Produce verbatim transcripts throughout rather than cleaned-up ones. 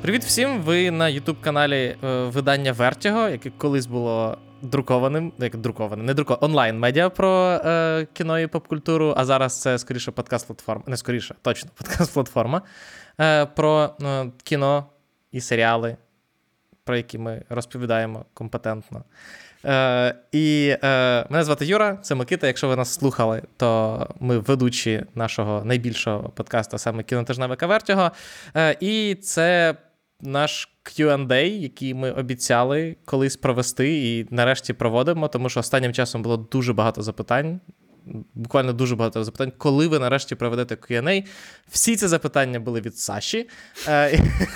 Привіт всім! Ви на ютуб-каналі е, видання Vertigo, яке колись було друкованим, як друковане, не друковане, онлайн-медіа про е, кіно і поп-культуру, а зараз це скоріше подкаст-платформа, не скоріше, точно, подкаст-платформа е, про е, кіно і серіали, про які ми розповідаємо компетентно. Е, і е, мене звати Юра, це Микита. Якщо ви нас слухали, то ми ведучі нашого найбільшого подкасту, саме кінотижневика Vertigo. Е, і це наш к'ю енд ей, який ми обіцяли колись провести і нарешті проводимо, тому що останнім часом було дуже багато запитань. Буквально дуже багато запитань, коли ви нарешті проведете к'ю енд ей. Всі ці запитання були від Саші. Е,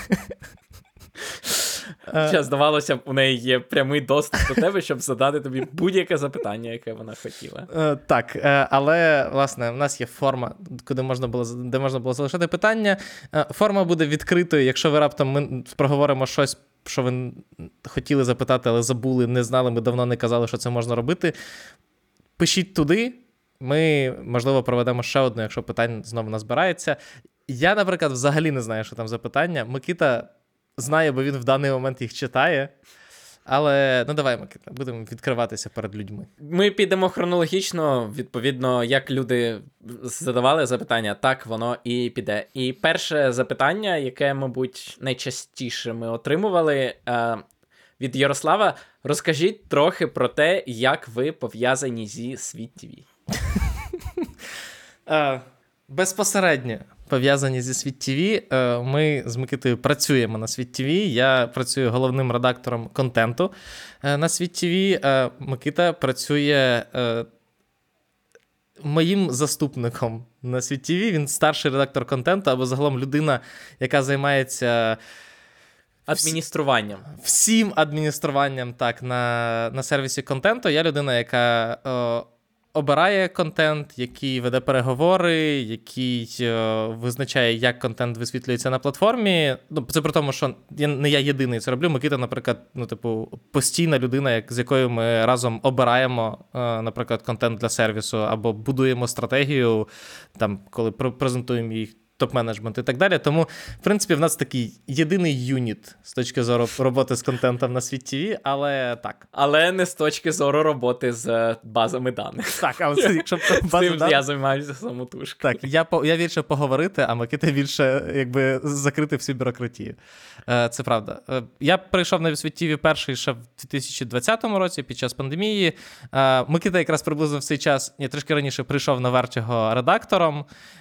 Ще, здавалося б, у неї є прямий доступ до тебе, щоб задати тобі будь-яке запитання, яке вона хотіла. Е, так, е, але, власне, в нас є форма, куди можна було, де можна було залишити питання. Е, форма буде відкритою, якщо ви раптом ми проговоримо щось, що ви хотіли запитати, але забули, не знали, ми давно не казали, що це можна робити. Пишіть туди, ми, можливо, проведемо ще одну, якщо питань знову назбирається. Я, наприклад, взагалі не знаю, що там за питання. Микита знає, бо він в даний момент їх читає. Але, ну давай, Микита, будемо відкриватися перед людьми. Ми підемо хронологічно, відповідно, як люди задавали запитання, так воно і піде. І перше запитання, яке, мабуть, найчастіше ми отримували е- від Ярослава, розкажіть трохи про те, як ви пов'язані зі Світ ТВ. uh, безпосередньо пов'язані зі Світ ТВ. Ми з Микитою працюємо на Світ ТВ. Я працюю головним редактором контенту на Світ ТВ. Микита працює моїм заступником на Світ ТВ. Він старший редактор контенту, або загалом людина, яка займається адмініструванням. Всім адмініструванням, так, на, на сервісі контенту. Я людина, яка о, обирає контент, який веде переговори, який о, визначає, як контент висвітлюється на платформі. Ну, це при тому, що я, не я єдиний це роблю. Микита, наприклад, ну, типу, постійна людина, як, з якою ми разом обираємо, о, наприклад, контент для сервісу, або будуємо стратегію, там, коли презентуємо їх топ-менеджмент і так далі. Тому, в принципі, в нас такий єдиний юніт з точки зору роботи з контентом на Світ ТВ, але так. Але не з точки зору роботи з базами даних. Так, але це, якщо бази даних... я займаюся самотужкою. Так, я, я більше поговорити, а Микита більше, якби, закрити всю бюрократію. Це правда. Я прийшов на Світ ТВ перший ще в дві тисячі двадцятому році, під час пандемії. Микита якраз приблизно в цей час, ні, трішки раніше прийшов на Vertigo редактором,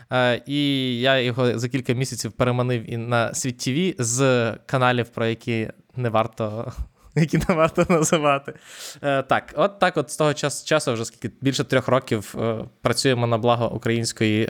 і я його за кілька місяців переманив і на Світ ТВ з каналів, про які не варто, які не варто називати. Так, от так от з того часу, часу вже скільки більше трьох років працюємо на благо української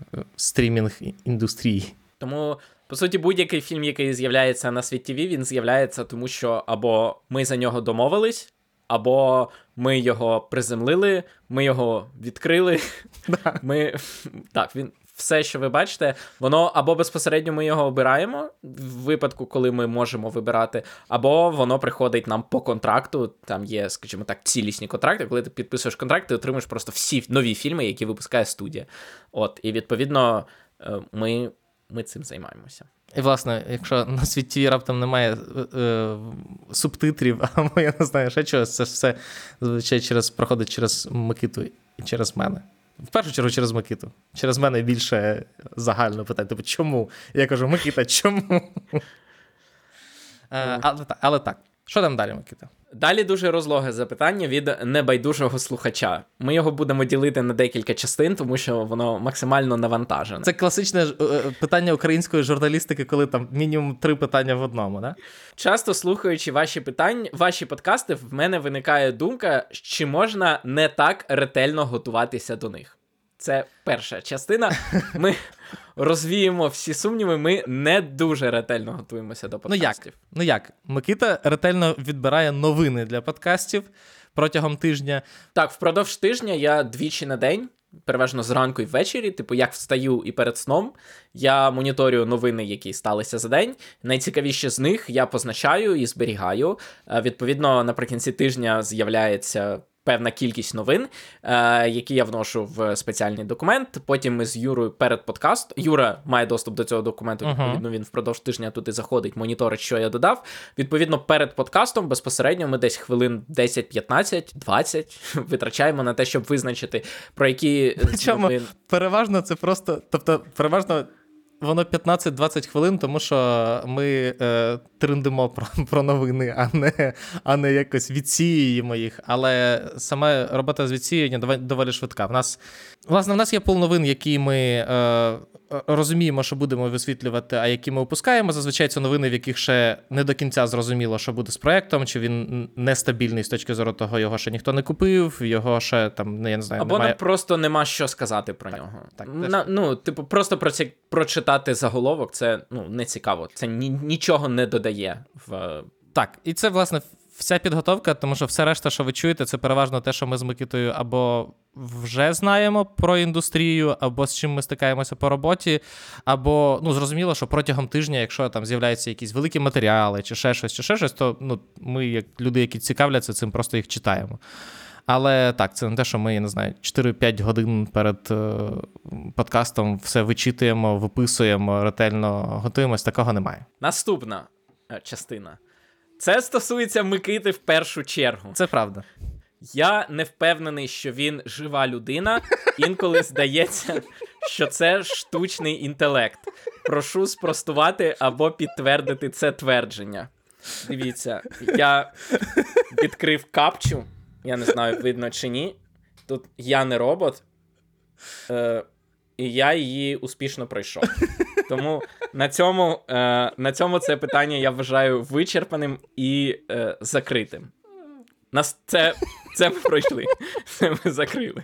стрімінг-індустрії. Тому, по суті, будь-який фільм, який з'являється на Світ ТВ, він з'являється тому, що або ми за нього домовились, або ми його приземлили, ми його відкрили. Ми... Так, він... Все, що ви бачите, воно або безпосередньо ми його обираємо, в випадку, коли ми можемо вибирати, або воно приходить нам по контракту, там є, скажімо так, цілісні контракти, коли ти підписуєш контракт, ти отримуєш просто всі нові фільми, які випускає студія. От, і відповідно ми, ми цим займаємося. І, власне, якщо на Світ ТВ раптом немає е, е, субтитрів, або я не знаю, ще чогось, це все зазвичай через, проходить через Микиту і через мене. В першу чергу через Микиту. Через мене більше загально питання. Тобто, чому? Я кажу, Микита, чому? е, але, але так. Що там далі, Микита? Далі дуже розлоге запитання від небайдужого слухача. Ми його будемо ділити на декілька частин, тому що воно максимально навантажене. Це класичне питання української журналістики, коли там мінімум три питання в одному, да? Часто слухаючи ваші питання, ваші подкасти, в мене виникає думка, чи можна не так ретельно готуватися до них. Це перша частина. Ми розвіємо всі сумніви, ми не дуже ретельно готуємося до подкастів. Ну як? Ну як? Микита ретельно відбирає новини для подкастів протягом тижня. Так, впродовж тижня я двічі на день, переважно зранку і ввечері, типу як встаю і перед сном, я моніторю новини, які сталися за день. Найцікавіші з них я позначаю і зберігаю. Відповідно, наприкінці тижня з'являється певна кількість новин, е, які я вношу в спеціальний документ. Потім ми з Юрою перед подкастом. Юра має доступ до цього документу, відповідно, він впродовж тижня туди заходить, моніторить, що я додав. Відповідно, перед подкастом безпосередньо ми десь хвилин десять, п'ятнадцять, двадцять витрачаємо на те, щоб визначити, про які Причому новин... переважно це просто, тобто переважно воно п'ятнадцять-двадцять хвилин, тому що ми е, триндимо про, про новини, а не, а не якось відсіюємо їх. Але саме робота з відсіювання доволі, доволі швидка. В нас, власне, в нас є пул новин, які ми е, розуміємо, що будемо висвітлювати, а які ми опускаємо. Зазвичай це новини, в яких ще не до кінця зрозуміло, що буде з проєктом, чи він нестабільний з точки зору того, його ще ніхто не купив, його ще там, я не знаю, Або немає... нам просто нема що сказати про так, нього. Так, На, ну, типу, просто про це, прочитати заголовок, це ну, не цікаво. Це ні, нічого не додає в... Так, і це, власне, вся підготовка, тому що все решта, що ви чуєте, це переважно те, що ми з Микитою або вже знаємо про індустрію, або з чим ми стикаємося по роботі, або, ну, зрозуміло, що протягом тижня, якщо там з'являються якісь великі матеріали, чи ще щось, чи ще щось, то ну, ми, як люди, які цікавляться цим, просто їх читаємо. Але так, це не те, що ми, я не знаю, чотири-п'ять годин перед е, подкастом все вичитуємо, виписуємо, ретельно готуємось, такого немає. Наступна е, частина. Це стосується Микити в першу чергу. Це правда. Я не впевнений, що він жива людина. Інколи здається, що це штучний інтелект. Прошу спростувати або підтвердити це твердження. Дивіться, я відкрив капчу. Я не знаю, видно чи ні. Тут я не робот. Е, і я її успішно пройшов. Тому на цьому, е, на цьому це питання я вважаю вичерпаним і е, закритим. Нас це, це ми пройшли. Це ми закрили.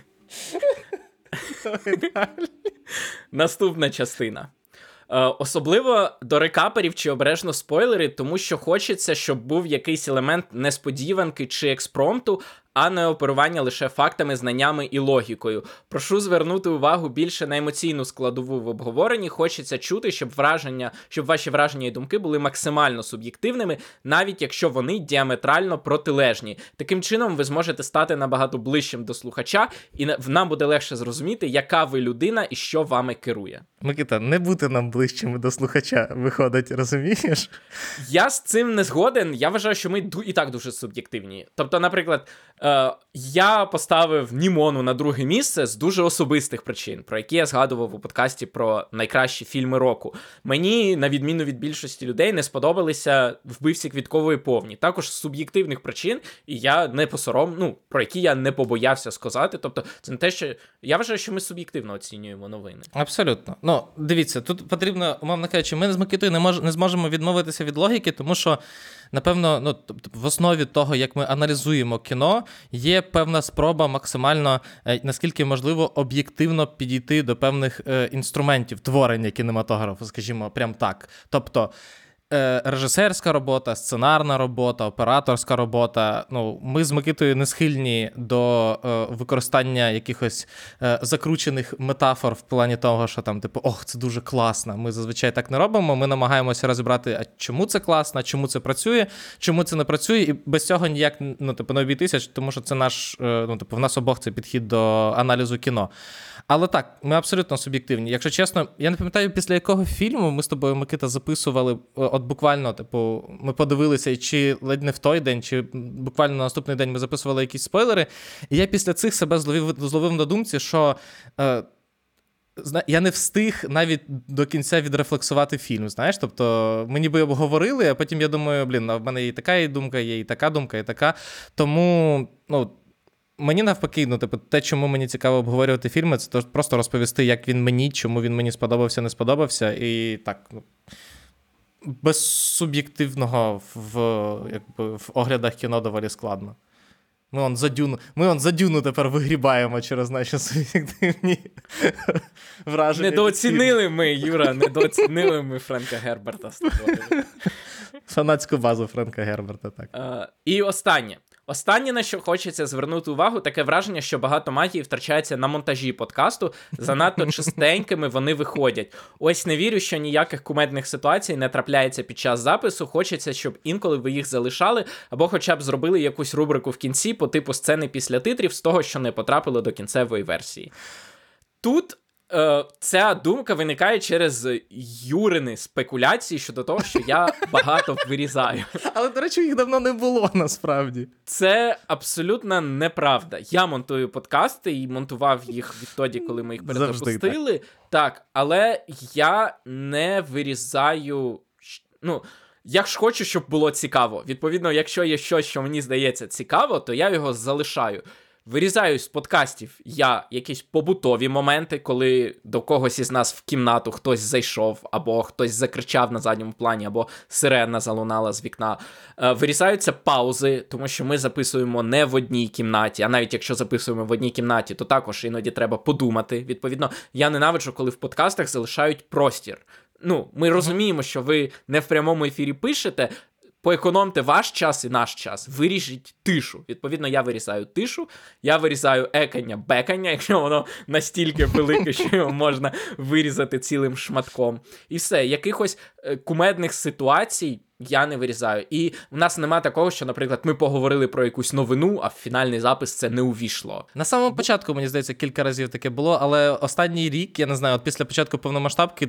Наступна частина. Е, особливо до рекаперів чи обережно спойлери, тому що хочеться, щоб був якийсь елемент несподіванки чи експромту, а не оперування лише фактами, знаннями і логікою. Прошу звернути увагу більше на емоційну складову в обговоренні. Хочеться чути, щоб враження, щоб ваші враження і думки були максимально суб'єктивними, навіть якщо вони діаметрально протилежні. Таким чином ви зможете стати набагато ближчим до слухача, і нам буде легше зрозуміти, яка ви людина і що вами керує. Микита, не бути нам ближчими до слухача, виходить, розумієш? Я з цим не згоден. Я вважаю, що ми і так дуже суб'єктивні. Тобто, наприклад, е, я поставив Німону на друге місце з дуже особистих причин, про які я згадував у подкасті про найкращі фільми року. Мені, на відміну від більшості людей, не сподобалися «Вбивці квіткової повні». Також з суб'єктивних причин, і я не посором, ну, про які я не побоявся сказати. Тобто, це не те, що... Я вважаю, що ми суб'єктивно оцінюємо новини. Абсолютно. Ну, дивіться, тут потрібно, умовно кажучи, ми з Микитою не, мож, не зможемо відмовитися від логіки, тому що, напевно, ну, тобто, в основі того, як ми аналізуємо кіно, є певна спроба максимально, наскільки можливо, об'єктивно підійти до певних е, інструментів творення кінематографу, скажімо, прям так. Тобто, режисерська робота, сценарна робота, операторська робота. Ну, ми з Микитою не схильні до е, використання якихось е, закручених метафор в плані того, що там, типу, ох, це дуже класно. Ми зазвичай так не робимо. Ми намагаємося розібрати, а чому це класно, чому це працює, чому це не працює, і без цього ніяк, ну, типу, не обійтися, тому що це наш, е, ну, типу, в нас обох це підхід до аналізу кіно. Але так, ми абсолютно суб'єктивні. Якщо чесно, я не пам'ятаю, після якого фільму ми з тобою, Микита, записували, от буквально, типу, ми подивилися, чи ледь не в той день, чи буквально на наступний день ми записували якісь спойлери, і я після цих себе зловив, зловив на думці, що е, я не встиг навіть до кінця відрефлексувати фільм, знаєш, тобто ми ніби обговорили, а потім я думаю, блін, а в мене і така думка є, і така думка, і така, тому, ну, мені навпаки, ну, типу, те, чому мені цікаво обговорювати фільми, це просто розповісти, як він мені, чому він мені сподобався, не сподобався, і так, ну, без суб'єктивного в, якби, в оглядах кіно доволі складно. Ми он за Дюну, ми он за Дюну тепер вигрібаємо через наші суб'єктивні враження. Недооцінили ми, Юра, недооцінили ми Френка Герберта з тобою. Фанатську базу Френка Герберта, так. Uh, і останнє. Останнє, на що хочеться звернути увагу, таке враження, що багато магії втрачається на монтажі подкасту, занадто чистенькими вони виходять. Ось не вірю, що ніяких кумедних ситуацій не трапляється під час запису, хочеться, щоб інколи ви їх залишали, або хоча б зробили якусь рубрику в кінці по типу сцени після титрів з того, що не потрапило до кінцевої версії. Тут е, ця думка виникає через Юрини спекуляції щодо того, що я багато вирізаю. Але, до речі, їх давно не було, насправді. Це абсолютно неправда. Я монтую подкасти і монтував їх відтоді, коли ми їх перезапустили. Так. так, але я не вирізаю... Ну, я ж хочу, щоб було цікаво. Відповідно, якщо є щось, що мені здається цікаво, то я його залишаю. Вирізаю з подкастів я якісь побутові моменти, коли до когось із нас в кімнату хтось зайшов, або хтось закричав на задньому плані, або сирена залунала з вікна. Вирізаються паузи, тому що ми записуємо не в одній кімнаті, а навіть якщо записуємо в одній кімнаті, то також іноді треба подумати. Відповідно, я ненавиджу, коли в подкастах залишають простір. Ну, ми розуміємо, що ви не в прямому ефірі пишете, поекономте ваш час і наш час, виріжіть тишу. Відповідно, я вирізаю тишу, я вирізаю екання, бекання, якщо воно настільки велике, що його можна вирізати цілим шматком. І все, якихось кумедних ситуацій я не вирізаю. І в нас нема такого, що, наприклад, ми поговорили про якусь новину, а в фінальний запис це не увійшло. На самому початку, мені здається, кілька разів таке було, але останній рік, я не знаю, от після початку повномасштабки...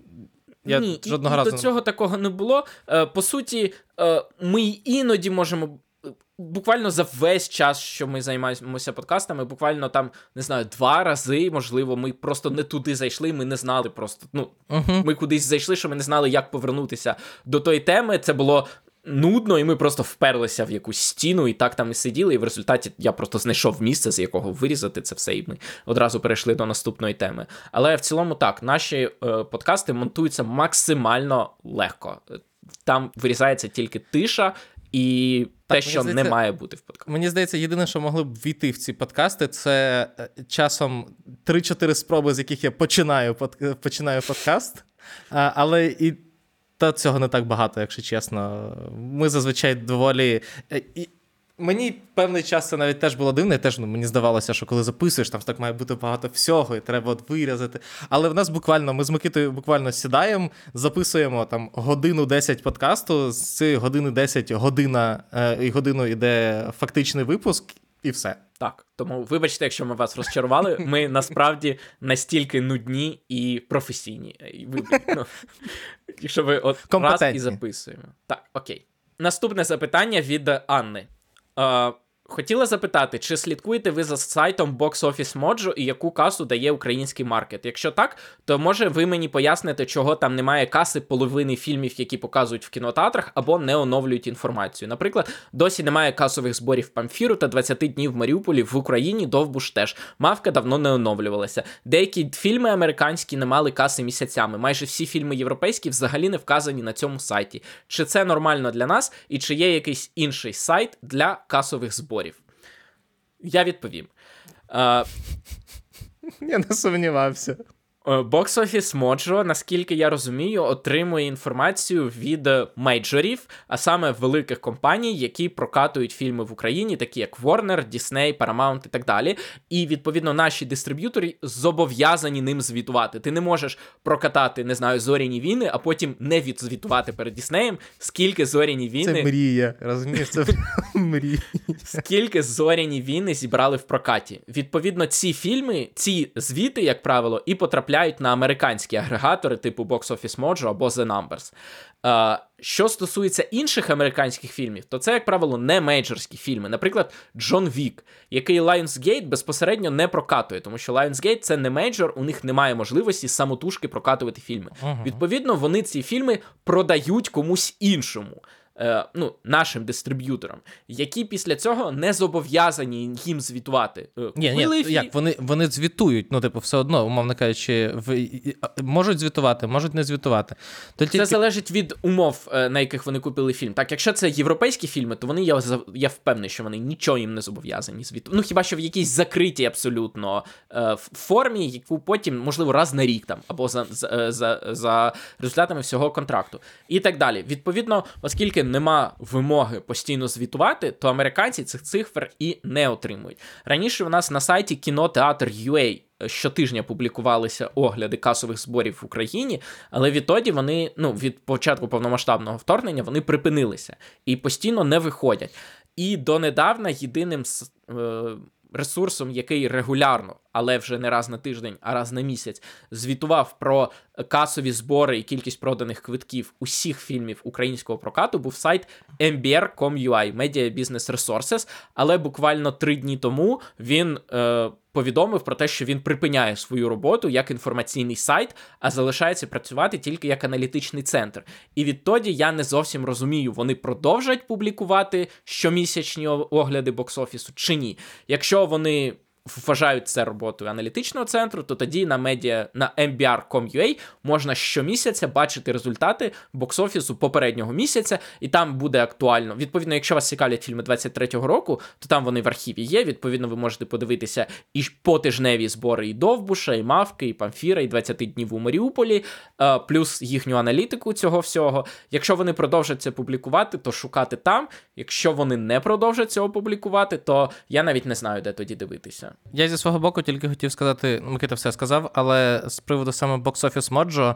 Я Ні, жодного і, разу... і до цього такого не було. Е, по суті, е, ми іноді можемо, буквально за весь час, що ми займаємося подкастами, буквально там, не знаю, два рази, можливо, ми просто не туди зайшли, ми не знали просто, ну, uh-huh. ми кудись зайшли, що ми не знали, як повернутися до тої теми. Це було нудно, і ми просто вперлися в якусь стіну, і так там і сиділи, і в результаті я просто знайшов місце, з якого вирізати це все, і ми одразу перейшли до наступної теми. Але в цілому так, наші е, подкасти монтуються максимально легко. Там вирізається тільки тиша і так, те, що здається, не має бути в подкасті. Мені здається, єдине, що могли б війти в ці подкасти, це часом три-чотири спроби, з яких я починаю, под... починаю подкаст, а, але і та цього не так багато, якщо чесно. Ми зазвичай доволі... І мені певний час це навіть теж було дивно, і теж ну, мені здавалося, що коли записуєш, там так має бути багато всього, і треба от вирізати. Але в нас буквально, ми з Микитою буквально сідаємо, записуємо там годину десять подкасту, з цієї години десять година, е, і годину йде фактичний випуск, і все. Так, тому вибачте, якщо ми вас розчарували, ми насправді настільки нудні і професійні. Ну, якщо ви от раз і записуємо. Так, окей. Наступне запитання від Анни. Uh, хотіла запитати, чи слідкуєте ви за сайтом Box Office Mojo і яку касу дає український маркет? Якщо так, то може ви мені поясните, чого там немає каси половини фільмів, які показують в кінотеатрах, або не оновлюють інформацію. Наприклад, досі немає касових зборів Памфіру та двадцять днів в Маріуполі, в Україні Довбуш теж. Мавка давно не оновлювалася. Деякі фільми американські не мали каси місяцями. Майже всі фільми європейські взагалі не вказані на цьому сайті. Чи це нормально для нас, і чи є якийсь інший сайт для касових зборів? Я відповім. Uh, Я не сумнівався. Box Office Mojo, наскільки я розумію, отримує інформацію від мейджорів, а саме великих компаній, які прокатують фільми в Україні, такі як Warner, Disney, Paramount і так далі. І, відповідно, наші дистриб'ютори зобов'язані ним звітувати. Ти не можеш прокатати, не знаю, «Зоряні війни», а потім не відзвітувати перед Діснеєм, скільки «Зоряні війни». Це мрія, розумієш? Це мрія. Скільки «Зоряні війни» зібрали в прокаті. Відповідно, ці фільми, ці звіти, як правило, і потрапляють на американські агрегатори типу Box Office Mojo або The Numbers. Uh, що стосується інших американських фільмів, то це, як правило, не мейджорські фільми. Наприклад, Джон Вік, який Lionsgate безпосередньо не прокатує, тому що Lionsgate — це не мейджор, у них немає можливості самотужки прокатувати фільми. Uh-huh. Відповідно, вони ці фільми продають комусь іншому. Ну, нашим дистриб'юторам, які після цього не зобов'язані їм звітувати. Ні, ні, фі... як, вони, вони звітують, ну, типу, все одно, умовно кажучи, в... можуть звітувати, можуть не звітувати. То це тільки... залежить від умов, на яких вони купили фільм. Так, якщо це європейські фільми, то вони, я, я впевнений, що вони нічого їм не зобов'язані звітувати. Ну, хіба що в якійсь закритій абсолютно формі, яку потім, можливо, раз на рік там, або за, за, за, за результатами всього контракту. І так далі. Відповідно, оскільки поки нема вимоги постійно звітувати, то американці цих цифр і не отримують. Раніше у нас на сайті кінотеатр.ua щотижня публікувалися огляди касових зборів в Україні, але відтоді вони, ну, від початку повномасштабного вторгнення вони припинилися і постійно не виходять. І донедавна єдиним е, ресурсом, який регулярно, але вже не раз на тиждень, а раз на місяць, звітував про касові збори і кількість проданих квитків усіх фільмів українського прокату, був сайт ем бі ар крапка ком ю ай, Media Business Resources, але буквально три дні тому він е, повідомив про те, що він припиняє свою роботу як інформаційний сайт, а залишається працювати тільки як аналітичний центр. І відтоді я не зовсім розумію, вони продовжать публікувати щомісячні огляди бокс-офісу чи ні. Якщо вони вважають це роботою аналітичного центру, то тоді на медіа на ем бі ар крапка ком ю ей можна щомісяця бачити результати бокс-офісу попереднього місяця, і там буде актуально. Відповідно, якщо вас цікавлять фільми двадцять третього року, то там вони в архіві є. Відповідно, ви можете подивитися і потижневі збори і Довбуша, і Мавки, і Памфіра, і двадцять днів у Маріуполі, плюс їхню аналітику цього всього. Якщо вони продовжать це публікувати, то шукати там. Якщо вони не продовжать цього публікувати, то я навіть не знаю, де тоді дивитися. Я зі свого боку тільки хотів сказати, Микита все сказав, але з приводу саме Box Office Mojo,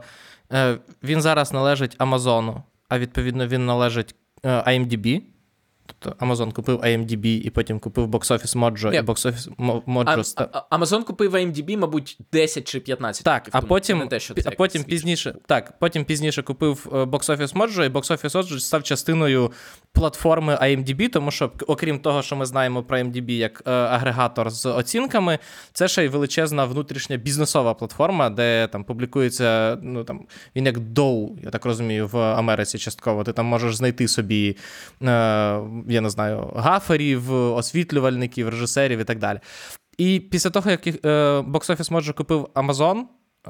він зараз належить Амазону, а відповідно він належить ай ем ді бі. Тобто Amazon купив ай ем ді бі і потім купив Box Office Mojo, yeah. і Box Office Mojo... А, а, Amazon купив ай ем ді бі, мабуть, десять чи п'ятнадцять. Так, а потім, те, а потім пізніше, так, потім пізніше купив Box Office Mojo, і Box Office Mojo став частиною платформи ай ем ді бі, тому що, окрім того, що ми знаємо про ай ем ді бі як е, агрегатор з оцінками, це ще й величезна внутрішня бізнесова платформа, де там публікується, ну там, він як доу, я так розумію, в Америці частково. Ти там можеш знайти собі, е, я не знаю, гаферів, освітлювальників, режисерів і так далі. І після того, як е, Box Office Mojo купив Amazon,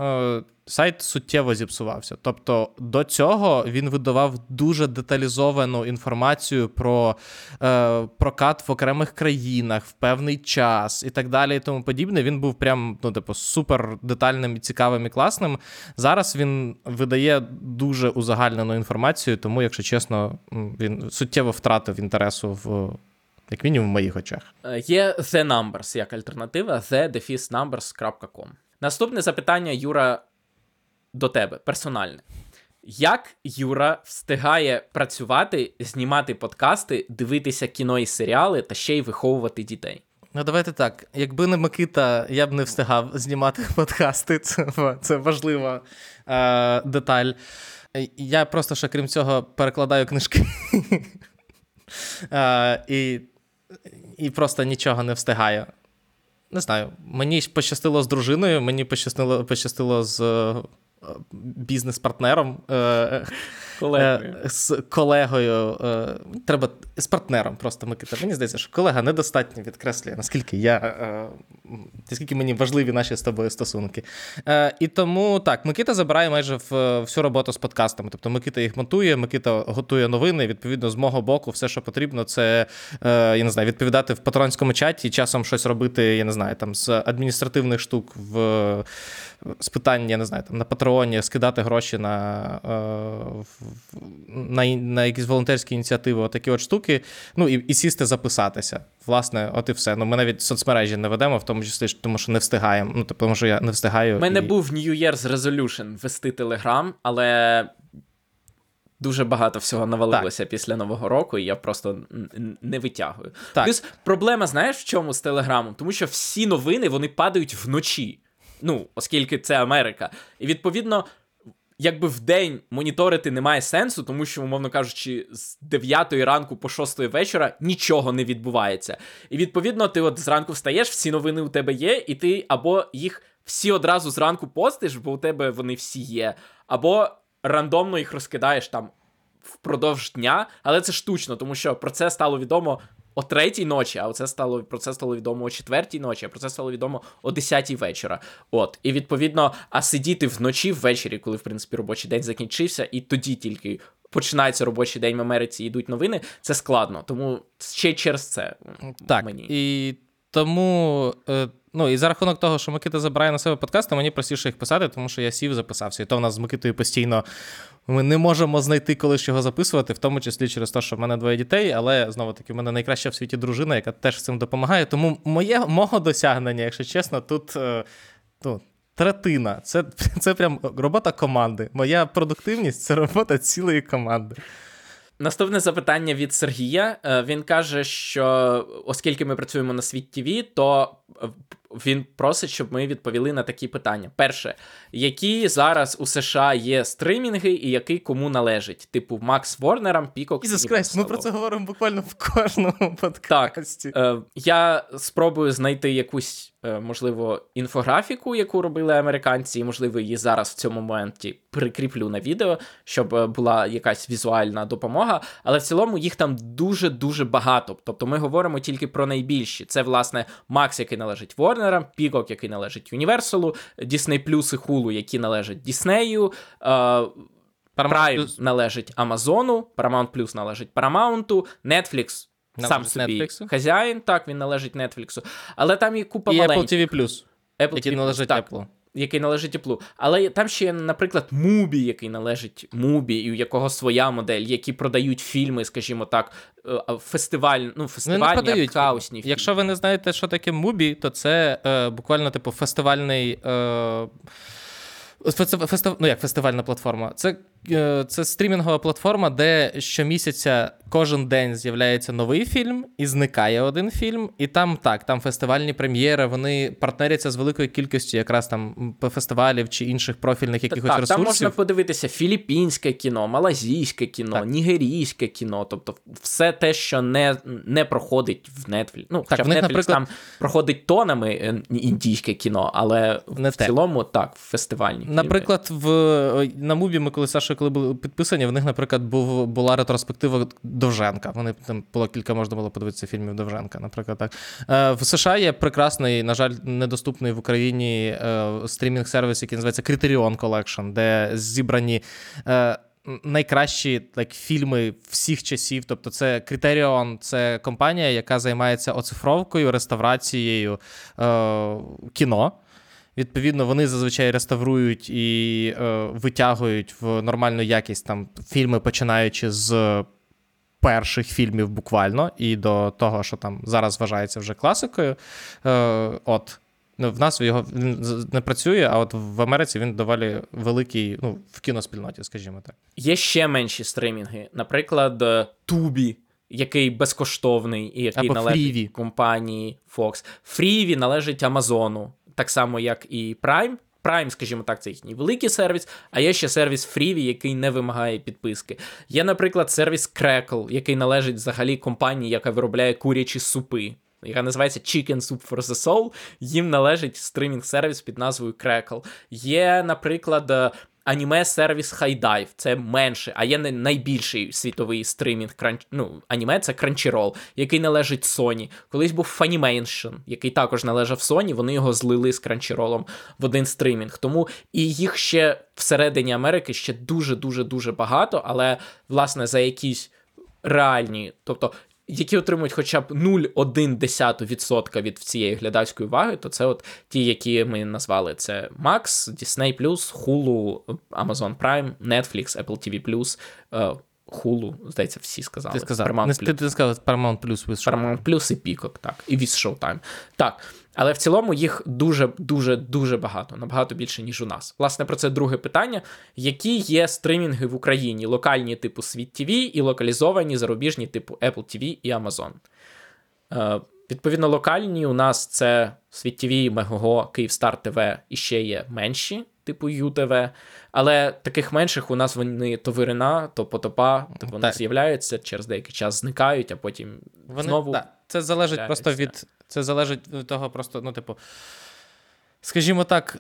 сайт суттєво зіпсувався. Тобто до цього він видавав дуже деталізовану інформацію про е, прокат в окремих країнах, в певний час і так далі і тому подібне. Він був прям, ну, типу, супер детальним і цікавим і класним. Зараз він видає дуже узагальнену інформацію, тому, якщо чесно, він суттєво втратив інтересу в, як мінімум, в моїх очах. Є The Numbers як альтернатива, the numbers крапка com. Наступне запитання, Юра, до тебе, персональне. Як Юра встигає працювати, знімати подкасти, дивитися кіно і серіали та ще й виховувати дітей? Ну, давайте так. Якби не Микита, я б не встигав знімати подкасти. Це, це важлива е, деталь. Я просто ще, крім цього, перекладаю книжки. е, і, і просто нічого не встигаю. Не знаю, мені пощастило з дружиною, мені пощастило, пощастило з е, бізнес-партнером, е, колегою. Е, з колегою. Е, треба з партнером просто, Микита. Мені здається, що колега недостатньо відкреслює, наскільки я, е, наскільки мені важливі наші з тобою стосунки. Е, і тому, так, Микита забирає майже в, всю роботу з подкастами. Тобто Микита їх монтує, Микита готує новини, відповідно, з мого боку все, що потрібно, це, е, я не знаю, відповідати в патронському чаті, часом щось робити, я не знаю, там, з адміністративних штук, в, з питань, я не знаю, там, на Патреоні, скидати гроші на, е, на, на якісь волонтерські ініціативи, отакі от штуки, ну, і, і сісти записатися. Власне, от і все. Ну, ми навіть соцмережі не ведемо, в тому числі, тому що не встигаємо. Ну, тому що я не встигаю. У мене і... був New Year's Resolution вести Telegram, але дуже багато всього навалилося так. після Нового року, і я просто не витягую. Так. Плюс проблема, знаєш, в чому з Телеграмом? Тому що всі новини, вони падають вночі. Ну, оскільки це Америка. І, відповідно, якби в день моніторити немає сенсу, тому що, умовно кажучи, з дев'ятої ранку по шостої вечора нічого не відбувається. І, відповідно, ти от зранку встаєш, всі новини у тебе є, і ти або їх всі одразу зранку постиш, бо у тебе вони всі є, або рандомно їх розкидаєш там впродовж дня, але це штучно, тому що про це стало відомо о третій ночі, а оце стало, про це стало відомо о четвертій ночі, а про це стало відомо о десятій вечора. От, і відповідно, а сидіти вночі ввечері, коли, в принципі, робочий день закінчився, і тоді тільки починається робочий день в Америці і йдуть новини, це складно, тому ще й через це так, мені. І тому е, Ну, і за рахунок того, що Микита забирає на себе подкасти, мені простіше їх писати, тому що я сів, записався. І то в нас з Микитою постійно ми не можемо знайти, коли ж його записувати, в тому числі через те, що в мене двоє дітей, але, знову-таки, в мене найкраща в світі дружина, яка теж цим допомагає. Тому моє, мого досягнення, якщо чесно, тут ну, третина. Це, це прям робота команди. Моя продуктивність – це робота цілої команди. Наступне запитання від Сергія. Він каже, що оскільки ми працюємо на Світ ТВ, то він просить, щоб ми відповіли на такі питання. Перше, які зараз у США є стримінги і який кому належить? Типу Макс Ворнерам, Пікок. Ісус Хрест, ми про це говоримо буквально в кожному подкасті. Так, е, я спробую знайти якусь, е, можливо, інфографіку, яку робили американці, і, можливо, її зараз в цьому моменті прикріплю на відео, щоб була якась візуальна допомога, але в цілому їх там дуже-дуже багато. Тобто ми говоримо тільки про найбільші. Це, власне, Макс, який належить Ворнерам, Пікок, який належить Юніверсалу, Disney Plus і Hulu, які належать Діснею, Prime належить Амазону, Paramount Plus належить Paramount, Netflix сам собі Netflix. Хазяїн, так, він належить Netflix. Але там є купа і маленьких. Apple ті ві Plus, Apple який ті ві належить так. Apple. Який належить Apple. Але там ще є, наприклад, Мубі, який належить Мубі, і у якого своя модель, які продають фільми, скажімо так, фестиваль, ну, фестивальні, арт-хаусні фільми. Якщо ви не знаєте, що таке Мубі, то це е, буквально, типу, фестивальний... Е, Фестив... Ну, як фестивальна платформа. Це, це стрімінгова платформа, де щомісяця кожен день з'являється новий фільм і зникає один фільм. І там так, там фестивальні прем'єри, вони партнеряться з великою кількістю якраз там фестивалів чи інших профільних якихось так, ресурсів. Там можна подивитися філіппінське кіно, малазійське кіно, так. нігерійське кіно, тобто все те, що не, не проходить в Netflix. Ну, так, хоча в в Netflix наприклад... там проходить тонами індійське кіно, але не в те. цілому так, фестивальні. Наприклад, в, на Мубі ми коли Сашою, коли були підписані, в них, наприклад, був, була ретроспектива Довженка. Вони там було кілька, можна було подивитися фільмів Довженка, наприклад, так. В США є прекрасний, на жаль, недоступний в Україні стрімінг-сервіс, який називається Criterion Collection, де зібрані найкращі like, фільми всіх часів. Тобто це Criterion, це компанія, яка займається оцифровкою, реставрацією е, кіно. Відповідно, вони зазвичай реставрують і е, витягують в нормальну якість там фільми, починаючи з перших фільмів буквально, і до того, що там зараз вважається вже класикою. Е, от. В нас його не працює, а от в Америці він доволі великий, ну, в кіноспільноті, скажімо так. Є ще менші стримінги. Наприклад, Тубі, який безкоштовний і який або належить Freevee. компанії Fox. Freevee належить Амазону. Так само, як і Prime. Prime, скажімо так, це їхній великий сервіс, а є ще сервіс Freevee, який не вимагає підписки. Є, наприклад, сервіс Crackle, який належить взагалі компанії, яка виробляє курячі супи, яка називається Chicken Soup for the Soul. Їм належить стрімінг-сервіс під назвою Crackle. Є, наприклад, аніме-сервіс HiDive, це менше, а є найбільший світовий стримінг, кранч... ну, аніме, це Crunchyroll, який належить Sony. Колись був Funimation, який також належав Sony, вони його злили з Crunchyroll в один стримінг. Тому і їх ще всередині Америки ще дуже-дуже-дуже багато, але, власне, за якісь реальні, тобто які отримують хоча б нуль цілих одна десята відсотка від цієї глядацької уваги, то це от ті, які ми назвали. Це Max, Disney+, Hulu, Amazon Prime, Netflix, Apple ті ві Plus, Hulu, здається, всі сказали. Ти сказав, Paramount не, Plus. ти, ти сказав Paramount Plus. Paramount Plus і Peacock, так, і With Showtime. Так, але в цілому їх дуже-дуже-дуже багато, набагато більше, ніж у нас. Власне, про це друге питання. Які є стримінги в Україні? Локальні типу Світ ТВ і локалізовані зарубіжні типу Apple ті ві і Amazon. Е, відповідно, локальні у нас це Світ ТВ, Мегого, Київстар ТВ і ще є менші, типу ЮТВ. Але таких менших у нас вони то вирина, то потопа, то вони так. з'являються, через деякий час зникають, а потім вони, знову... Да. Це залежить просто від... Це залежить від того просто, ну, типу, скажімо так,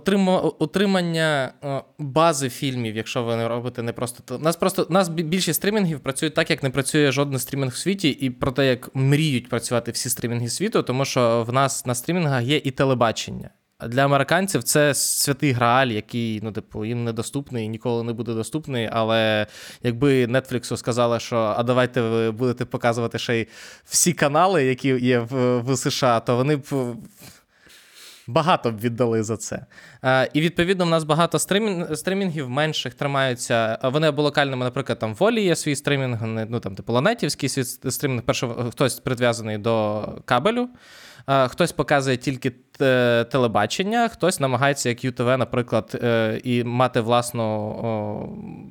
утримання бази фільмів, якщо ви не робите не просто... У нас просто, у нас більшість стрімінгів працюють так, як не працює жоден стрімінг в світі, і про те, як мріють працювати всі стрімінги світу, тому що в нас на стрімінгах є і телебачення. Для американців це святий Грааль, який, ну, типу, їм недоступний і ніколи не буде доступний, але якби Netflixу сказали, що а давайте ви будете показувати ще й всі канали, які є в, в США, то вони б багато б віддали за це. Е, і, відповідно, в нас багато стримінг, стримінгів менших тримаються. Вони або локальними, наприклад, там в Волі є свій стримінг, ну, там, типу, Ланетівський свій стримінг, перший, хтось прив'язаний до кабелю, е, хтось показує тільки т- телебачення, хтось намагається, як ю те ве, наприклад, е, і мати власну о,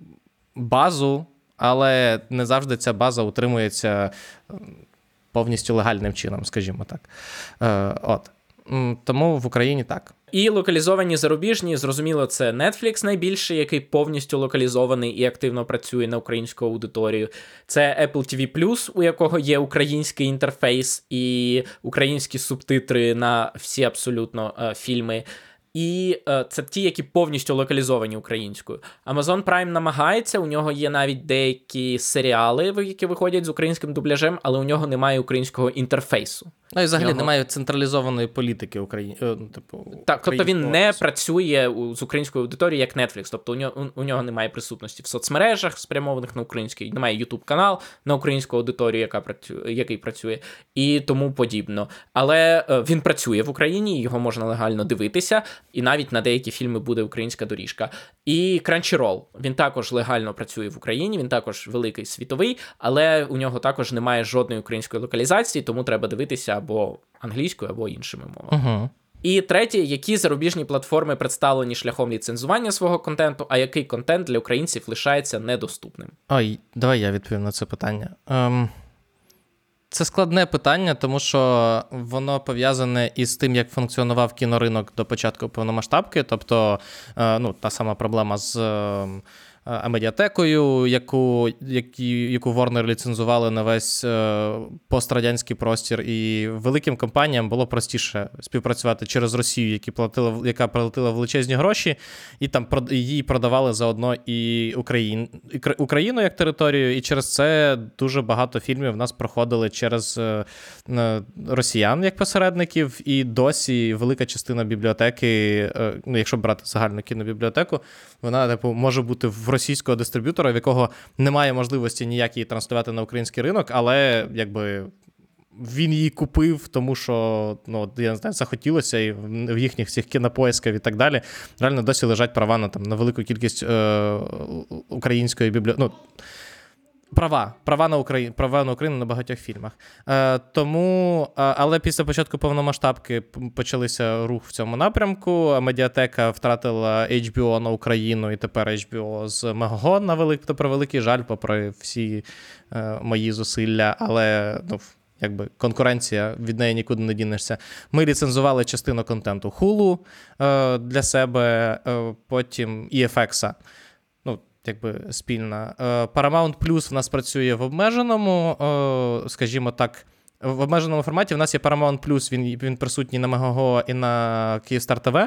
базу, але не завжди ця база утримується повністю легальним чином, скажімо так. Е, от. Тому в Україні так. І локалізовані зарубіжні, зрозуміло, це Netflix найбільший, який повністю локалізований і активно працює на українську аудиторію. Це Apple ті ві плюс, у якого є український інтерфейс і українські субтитри на всі абсолютно е, фільми. І е, це ті, які повністю локалізовані українською. Amazon Prime намагається, у нього є навіть деякі серіали, які виходять з українським дубляжем, але у нього немає українського інтерфейсу. Ну і взагалі нього... немає централізованої політики Україні. Типу, так, тобто він не працює з українською аудиторією, як Netflix. Тобто у нього, у нього немає присутності в соцмережах, спрямованих на український, немає YouTube-канал на українську аудиторію, яка працює, який працює, і тому подібно. Але е, він працює в Україні, його можна легально дивитися, і навіть на деякі фільми буде українська доріжка. І Crunchyroll, він також легально працює в Україні, він також великий світовий, але у нього також немає жодної української локалізації, тому треба дивитися або англійською, або іншими мовами. Угу. І третє, які зарубіжні платформи представлені шляхом ліцензування свого контенту, а який контент для українців лишається недоступним? Ой, давай я відповім на це питання. Ем... Це складне питання, тому що воно пов'язане із тим, як функціонував кіноринок до початку повномасштабки. Тобто, ну, та сама проблема з медіатекою, яку, яку, яку Warner ліцензували на весь пострадянський простір. І великим компаніям було простіше співпрацювати через Росію, які платили, яка платила величезні гроші, і там її продавали заодно і Україн, Україну як територію. І через це дуже багато фільмів в нас проходили через росіян як посередників. І досі велика частина бібліотеки, ну, якщо брати загальну кінобібліотеку, вона типу, може бути в російського дистриб'ютора, в якого немає можливості ніяк її транслювати на український ринок, але якби він її купив, тому що, ну, я не знаю, захотілося, і в їхніх всіх кінопоисках і так далі реально досі лежать права на, там, на велику кількість е- української бібліотеки. Ну, Права, права на Україну, права на Україну на багатьох фільмах. Е, тому, але після початку повномасштабки почалися рух в цьому напрямку. А медіатека втратила ейч бі о на Україну, і тепер ейч бі о з Мегаго на велик, то про великий жаль, попри всі е, мої зусилля, але ну, якби конкуренція, від неї нікуди не дінешся. Ми ліцензували частину контенту Hulu е, для себе, е, потім і еф ікс. Ну, якби спільна. Paramount Plus в нас працює в обмеженому, скажімо так, в обмеженому форматі. В нас є Paramount Plus, він, він присутній на Мегаго і на Київстар ТВ.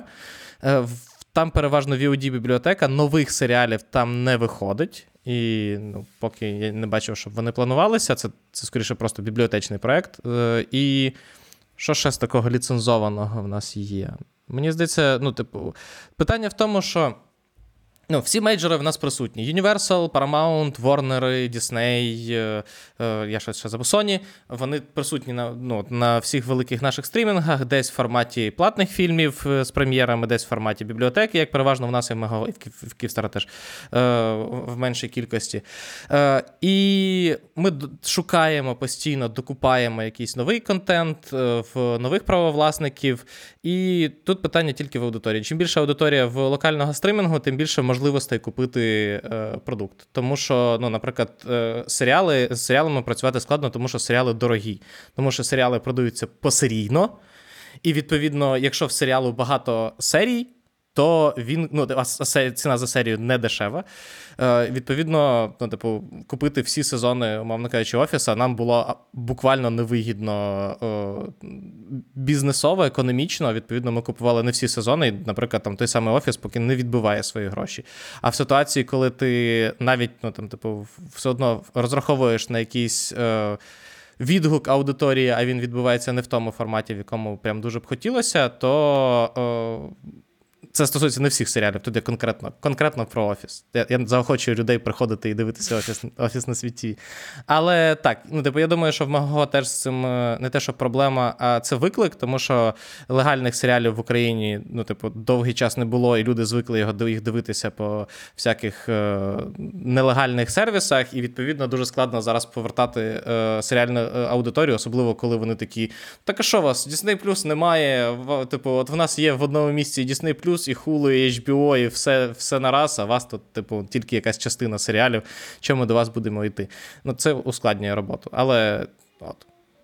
Там переважно ві о ді-бібліотека, нових серіалів там не виходить. І ну, поки я не бачив, щоб вони планувалися, це, це скоріше просто бібліотечний проєкт. І що ще з такого ліцензованого в нас є? Мені здається, ну, типу, питання в тому, що ну, всі мейджори в нас присутні. Universal, Paramount, Warner, Disney, е, е, я щось ще забув, Sony. Вони присутні на, ну, на всіх великих наших стрімінгах, десь в форматі платних фільмів з прем'єрами, десь в форматі бібліотеки, як переважно в нас і в Мегаго, і в Київстара теж, е, в меншій кількості. Е, і ми шукаємо постійно, докупаємо якийсь новий контент е, в нових правовласників. І тут питання тільки в аудиторії. Чим більше аудиторія в локального стримінгу, тим більше можливостей купити е, продукт. Тому що, ну, наприклад, е, серіали, з серіалами працювати складно, тому що серіали дорогі. Тому що серіали продаються посерійно, і, відповідно, якщо в серіалу багато серій, то він, ну, а ціна за серію не дешева. Е, відповідно, ну, типу, купити всі сезони, умовно кажучи, Офіса нам було буквально невигідно е, бізнесово, економічно. Відповідно, ми купували не всі сезони, і, наприклад, там той самий Офіс поки не відбиває свої гроші. А в ситуації, коли ти навіть, ну, там, типу, все одно розраховуєш на якийсь е, відгук аудиторії, а він відбувається не в тому форматі, в якому прям дуже б хотілося, то е, це стосується не всіх серіалів, тут я конкретно, конкретно про Офіс. Я, я заохочую людей приходити і дивитися Офіс, Офіс на світі. Але так, ну, типу, я думаю, що в мого теж з цим не те, що проблема, а це виклик, тому що легальних серіалів в Україні, ну, типу, довгий час не було, і люди звикли його, їх дивитися по всяких е, нелегальних сервісах, і, відповідно, дуже складно зараз повертати е, серіальну аудиторію, особливо, коли вони такі, так а що у вас, Disney Plus немає, в, типу, от в нас є в одному місці Disney Plus, і Hulu, і ейч бі о, і все, все нараз, а у вас тут, типу, тільки якась частина серіалів, чому до вас будемо йти. Ну, це ускладнює роботу, але от.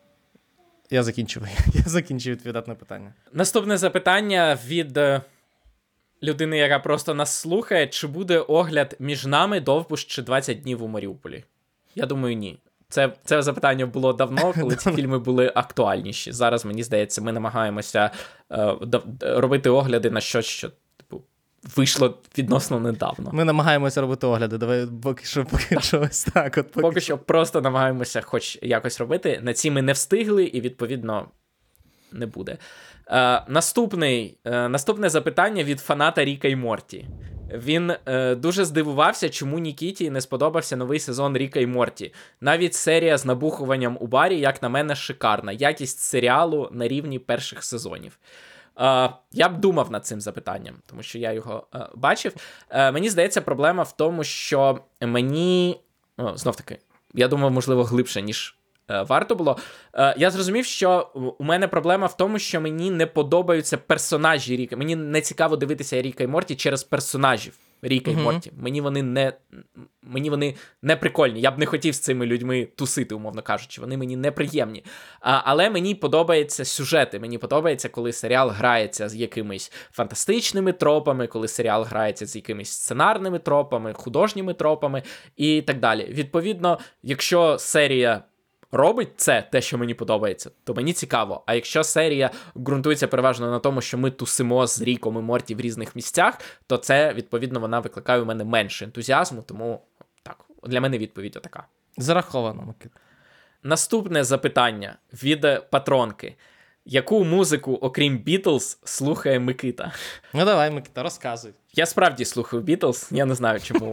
Я закінчив, я закінчив відповідати на питання. Наступне запитання від людини, яка просто нас слухає. Чи буде огляд між нами Довбуш чи двадцять днів у Маріуполі? Я думаю, ні. Це, це запитання було давно, коли ці фільми були актуальніші. Зараз, мені здається, ми намагаємося е, робити огляди на щось, що типу, вийшло відносно недавно. Ми намагаємося робити огляди, давай поки що, поки що ось так. От, поки поки що просто намагаємося хоч якось робити. На ці ми не встигли і, відповідно, не буде. Е, наступний, е, наступне запитання від фаната Ріка і Морті. Він е, дуже здивувався, чому Нікіті не сподобався новий сезон Ріка і Морті. Навіть серія з набухуванням у барі, як на мене, шикарна. Якість серіалу на рівні перших сезонів. Е, я б думав над цим запитанням, тому що я його е, бачив. Е, мені здається, проблема в тому, що мені... О, знов-таки, я думав, можливо, глибше, ніж е, варто було. Е, я зрозумів, що у мене проблема в тому, що мені не подобаються персонажі Ріка. Мені не цікаво дивитися Ріка і Морті через персонажів Ріка і Морті. Mm-hmm. Мені вони не... Мені вони не прикольні. Я б не хотів з цими людьми тусити, умовно кажучи. Вони мені неприємні. А, але мені подобаються сюжети. Мені подобається, коли серіал грається з якимись фантастичними тропами, коли серіал грається з якимись сценарними тропами, художніми тропами і так далі. Відповідно, якщо серія робить це, те, що мені подобається, то мені цікаво. А якщо серія ґрунтується переважно на тому, що ми тусимо з Ріком і Морті в різних місцях, то це, відповідно, вона викликає у мене менше ентузіазму, тому так, для мене відповідь отака. Зараховано, Микита. Наступне запитання від патронки. Яку музику, окрім Бітлз, слухає Микита? Ну давай, Микита, розказуй. Я справді слухаю Бітлз, я не знаю чому.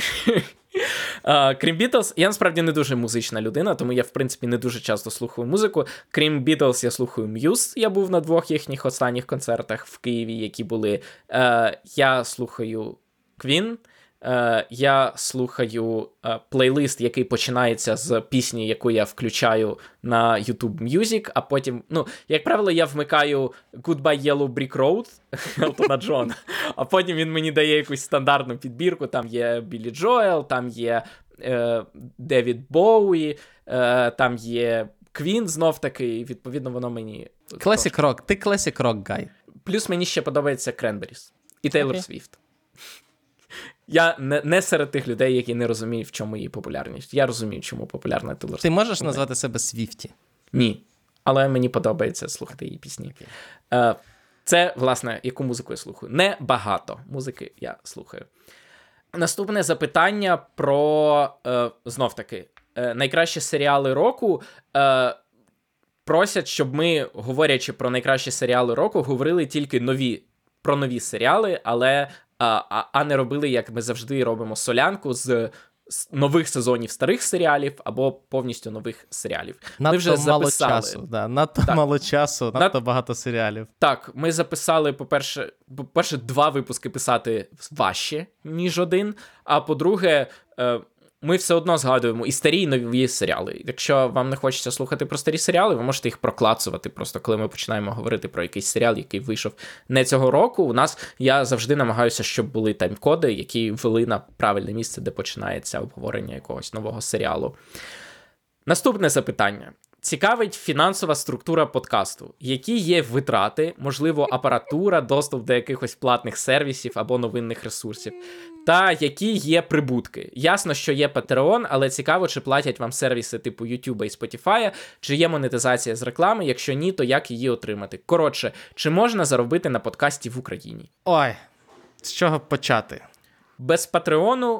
Uh, крім Бітлз, я насправді не дуже музична людина, тому я, в принципі, не дуже часто слухаю музику. Крім Бітлз, я слухаю М'юз, я був на двох їхніх останніх концертах в Києві, які були. Uh, я слухаю Queen, uh, я слухаю uh, плейлист, який починається з пісні, яку я включаю на YouTube Music, а потім, ну, як правило, я вмикаю Goodbye Yellow Brick Road Елтона Джона, а потім він мені дає якусь стандартну підбірку, там є Біллі Джоел, там є е, Девід Боуї, е, там є Квін знов-таки, і відповідно воно мені... Класік рок, ти класік рок гай. Плюс мені ще подобається Кренберіс і Тейлор okay. Свіфт. Я не, не серед тих людей, які не розуміють, в чому її популярність. Я розумію, чому популярна Тейлор Свіфт. Ти можеш okay. назвати себе Свіфті? Ні. Але мені подобається слухати її пісні. Okay. Це, власне, яку музику я слухаю. Не багато музики я слухаю. Наступне запитання про, е, знов-таки, е, найкращі серіали року. Е, просять, щоб ми, говорячи про найкращі серіали року, говорили тільки нові, про нові серіали, але а, а не робили, як ми завжди робимо, солянку з нових сезонів старих серіалів або повністю нових серіалів. Надто ми вже мало записали. часу, да. Надто так. мало часу, надто Над... багато серіалів. Так, ми записали, по-перше, по-перше, два випуски писати важче, ніж один, а по-друге, ми все одно згадуємо і старі, і нові серіали. Якщо вам не хочеться слухати про старі серіали, ви можете їх проклацувати просто, коли ми починаємо говорити про якийсь серіал, який вийшов не цього року. У нас, я завжди намагаюся, щоб були тайм-коди, які ввели на правильне місце, де починається обговорення якогось нового серіалу. Наступне запитання. Цікавить фінансова структура подкасту. Які є витрати, можливо, апаратура, доступ до якихось платних сервісів або новинних ресурсів? Та які є прибутки? Ясно, що є Patreon, але цікаво, чи платять вам сервіси типу YouTube і Spotify, чи є монетизація з реклами, якщо ні, то як її отримати? Коротше, чи можна заробити на подкасті в Україні? Ой, з чого почати? Без Патреону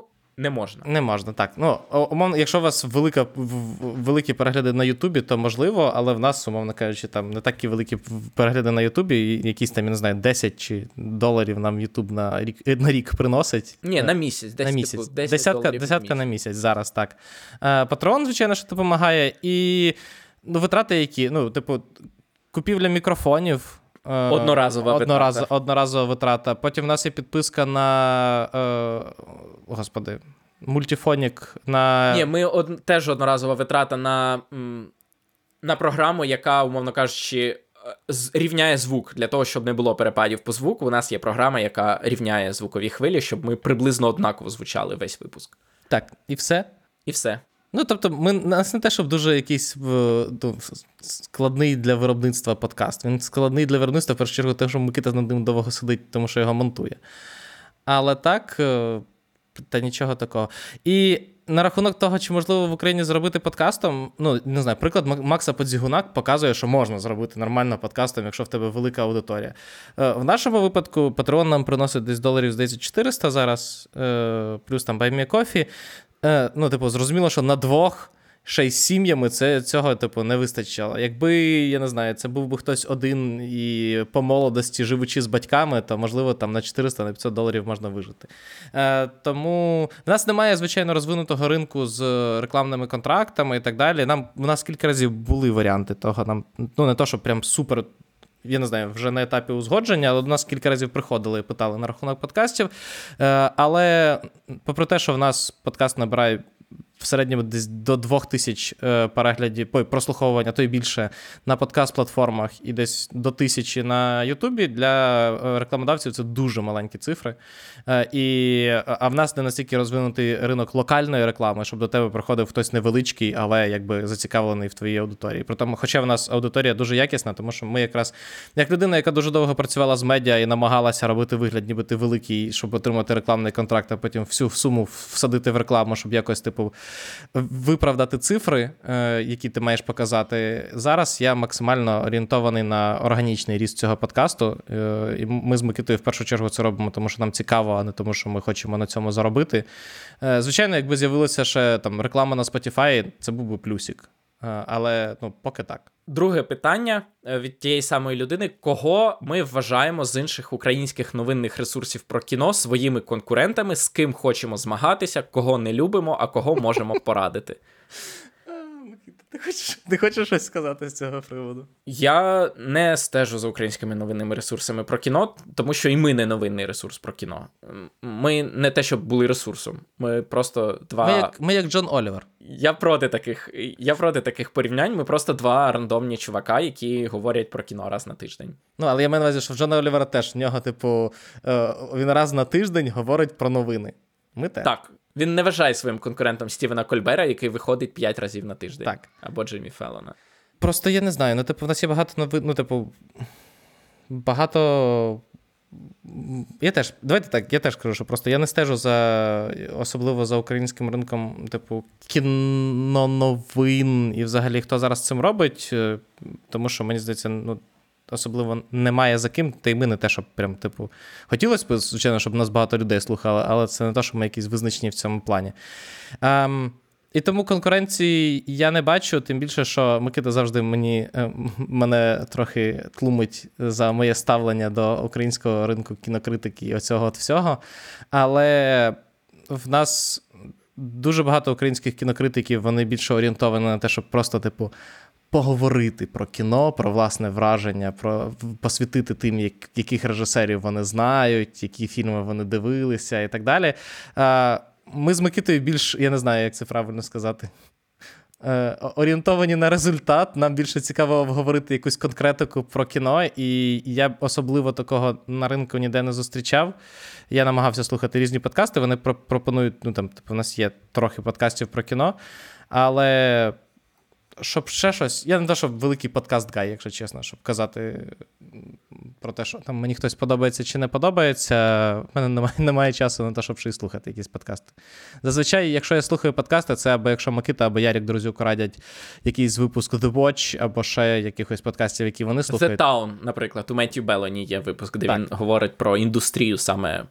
не можна. Не можна, так. Ну, умовно, якщо у вас велика, великі перегляди на Ютубі, то можливо, але в нас, умовно кажучи, там не такі великі перегляди на Ютубі, якісь там, я не знаю, десять чи доларів нам Ютуб на рік, на рік приносить. Ні, на місяць. Десь, на місяць. Типу, десять десятка, доларів десятка на місяць. на місяць, зараз, так. Патрон, звичайно, що допомагає. І ну, витрати які? Ну, типу, купівля мікрофонів. Одноразова Однораз, витрата. Одноразова витрата. Потім в нас є підписка на, е, господи, мультифонік на... Ні, ми од... теж одноразова витрата на, на програму, яка, умовно кажучи, рівняє звук. Для того, щоб не було перепадів по звуку, у нас є програма, яка рівняє звукові хвилі, щоб ми приблизно однаково звучали весь випуск. Так, і все? І все. Ну, тобто, ми, нас не те, щоб дуже якийсь ну, складний для виробництва подкаст. Він складний для виробництва, в першу чергу, тому що Микита над ним довго сидить, тому що його монтує. Але так, та нічого такого. І на рахунок того, чи можливо в Україні зробити подкастом, ну, не знаю, приклад Макса Подзігуна показує, що можна зробити нормально подкастом, якщо в тебе велика аудиторія. В нашому випадку Patreon нам приносить десь доларів, здається, чотириста зараз, плюс там Buy Me Coffee. Ну, типу, зрозуміло, що на двох, ще й з сім'ями це, цього, типу, не вистачило. Якби, я не знаю, це був би хтось один і по молодості, живучи з батьками, то, можливо, там на чотириста, на п'ятсот доларів можна вижити. Е, тому в нас немає, звичайно, розвинутого ринку з рекламними контрактами і так далі. Нам, у нас кілька разів були варіанти того. Нам, ну, не то, що прям супер... Я не знаю, вже на етапі узгодження, але до нас кілька разів приходили і питали на рахунок подкастів. Але попри те, що в нас подкаст набирає в середньому десь до двох тисяч переглядів, прослуховування, то й більше на подкаст-платформах і десь до тисячі на Ютубі, для рекламодавців це дуже маленькі цифри. І, а в нас не настільки розвинутий ринок локальної реклами, щоб до тебе приходив хтось невеличкий, але якби зацікавлений в твоїй аудиторії. Притому, хоча в нас аудиторія дуже якісна, тому що ми якраз, як людина, яка дуже довго працювала з медіа і намагалася робити вигляд, ніби ти великий, щоб отримати рекламний контракт, а потім всю суму всадити в рекламу, щоб якось, типу, виправдати цифри, які ти маєш показати. Зараз я максимально орієнтований на органічний ріст цього подкасту. І ми з Микитою в першу чергу це робимо, тому що нам цікаво, а не тому, що ми хочемо на цьому заробити. Звичайно, якби з'явилася ще там реклама на Spotify, це був би плюсик. Але, ну, поки так. Друге питання від тієї самої людини. Кого ми вважаємо з інших українських новинних ресурсів про кіно своїми конкурентами, з ким хочемо змагатися, кого не любимо, а кого можемо порадити? Ти хочеш, ти хочеш щось сказати з цього приводу? Я не стежу за українськими новинними ресурсами про кіно, тому що і ми не новинний ресурс про кіно. Ми не те, щоб були ресурсом. Ми просто два... Ми як, ми як Джон Олівер. Я проти таких, я проти таких порівнянь. Ми просто два рандомні чувака, які говорять про кіно раз на тиждень. Ну, але я маю на увазі, що в Джона Олівера теж в нього, типу, він раз на тиждень говорить про новини. Ми теж. Так. Він не вважає своїм конкурентом Стівена Кольбера, який виходить п'ять разів на тиждень. Так. Або Джиммі Феллона. Просто я не знаю. Ну, типу, в нас є багато новин, ну, типу, багато... Я теж, давайте так, я теж кажу, що просто я не стежу за, особливо за українським ринком, типу, кіноновин і взагалі хто зараз цим робить, тому що, мені здається, ну, особливо немає за ким, та й ми не те, щоб прям, типу, хотілося б, звичайно, щоб нас багато людей слухали, але це не те, що ми якісь визначні в цьому плані. Um, І тому конкуренції я не бачу, тим більше, що Микита завжди мені, мене трохи тлумить за моє ставлення до українського ринку кінокритики і оцього от всього. Але в нас дуже багато українських кінокритиків, вони більше орієнтовані на те, щоб просто, типу, поговорити про кіно, про власне враження, про посвятити тим, як, яких режисерів вони знають, які фільми вони дивилися і так далі. Ми з Микитою більш, я не знаю, як це правильно сказати, орієнтовані на результат. Нам більше цікаво обговорити якусь конкретику про кіно, і я особливо такого на ринку ніде не зустрічав. Я намагався слухати різні подкасти, вони пропонують, ну там, типу, у нас є трохи подкастів про кіно, але щоб ще щось, я не те, щоб великий подкаст-гай, якщо чесно, щоб казати про те, що там мені хтось подобається чи не подобається, в мене немає, немає часу на те, щоб ще й слухати якісь подкасти. Зазвичай, якщо я слухаю подкасти, це або якщо Микита, або Ярік Друзюк радять якийсь випуск The Watch, або ще якихось подкастів, які вони слухають. The Town, наприклад, у Меттью Белоні є випуск, де так. він говорить про індустрію саме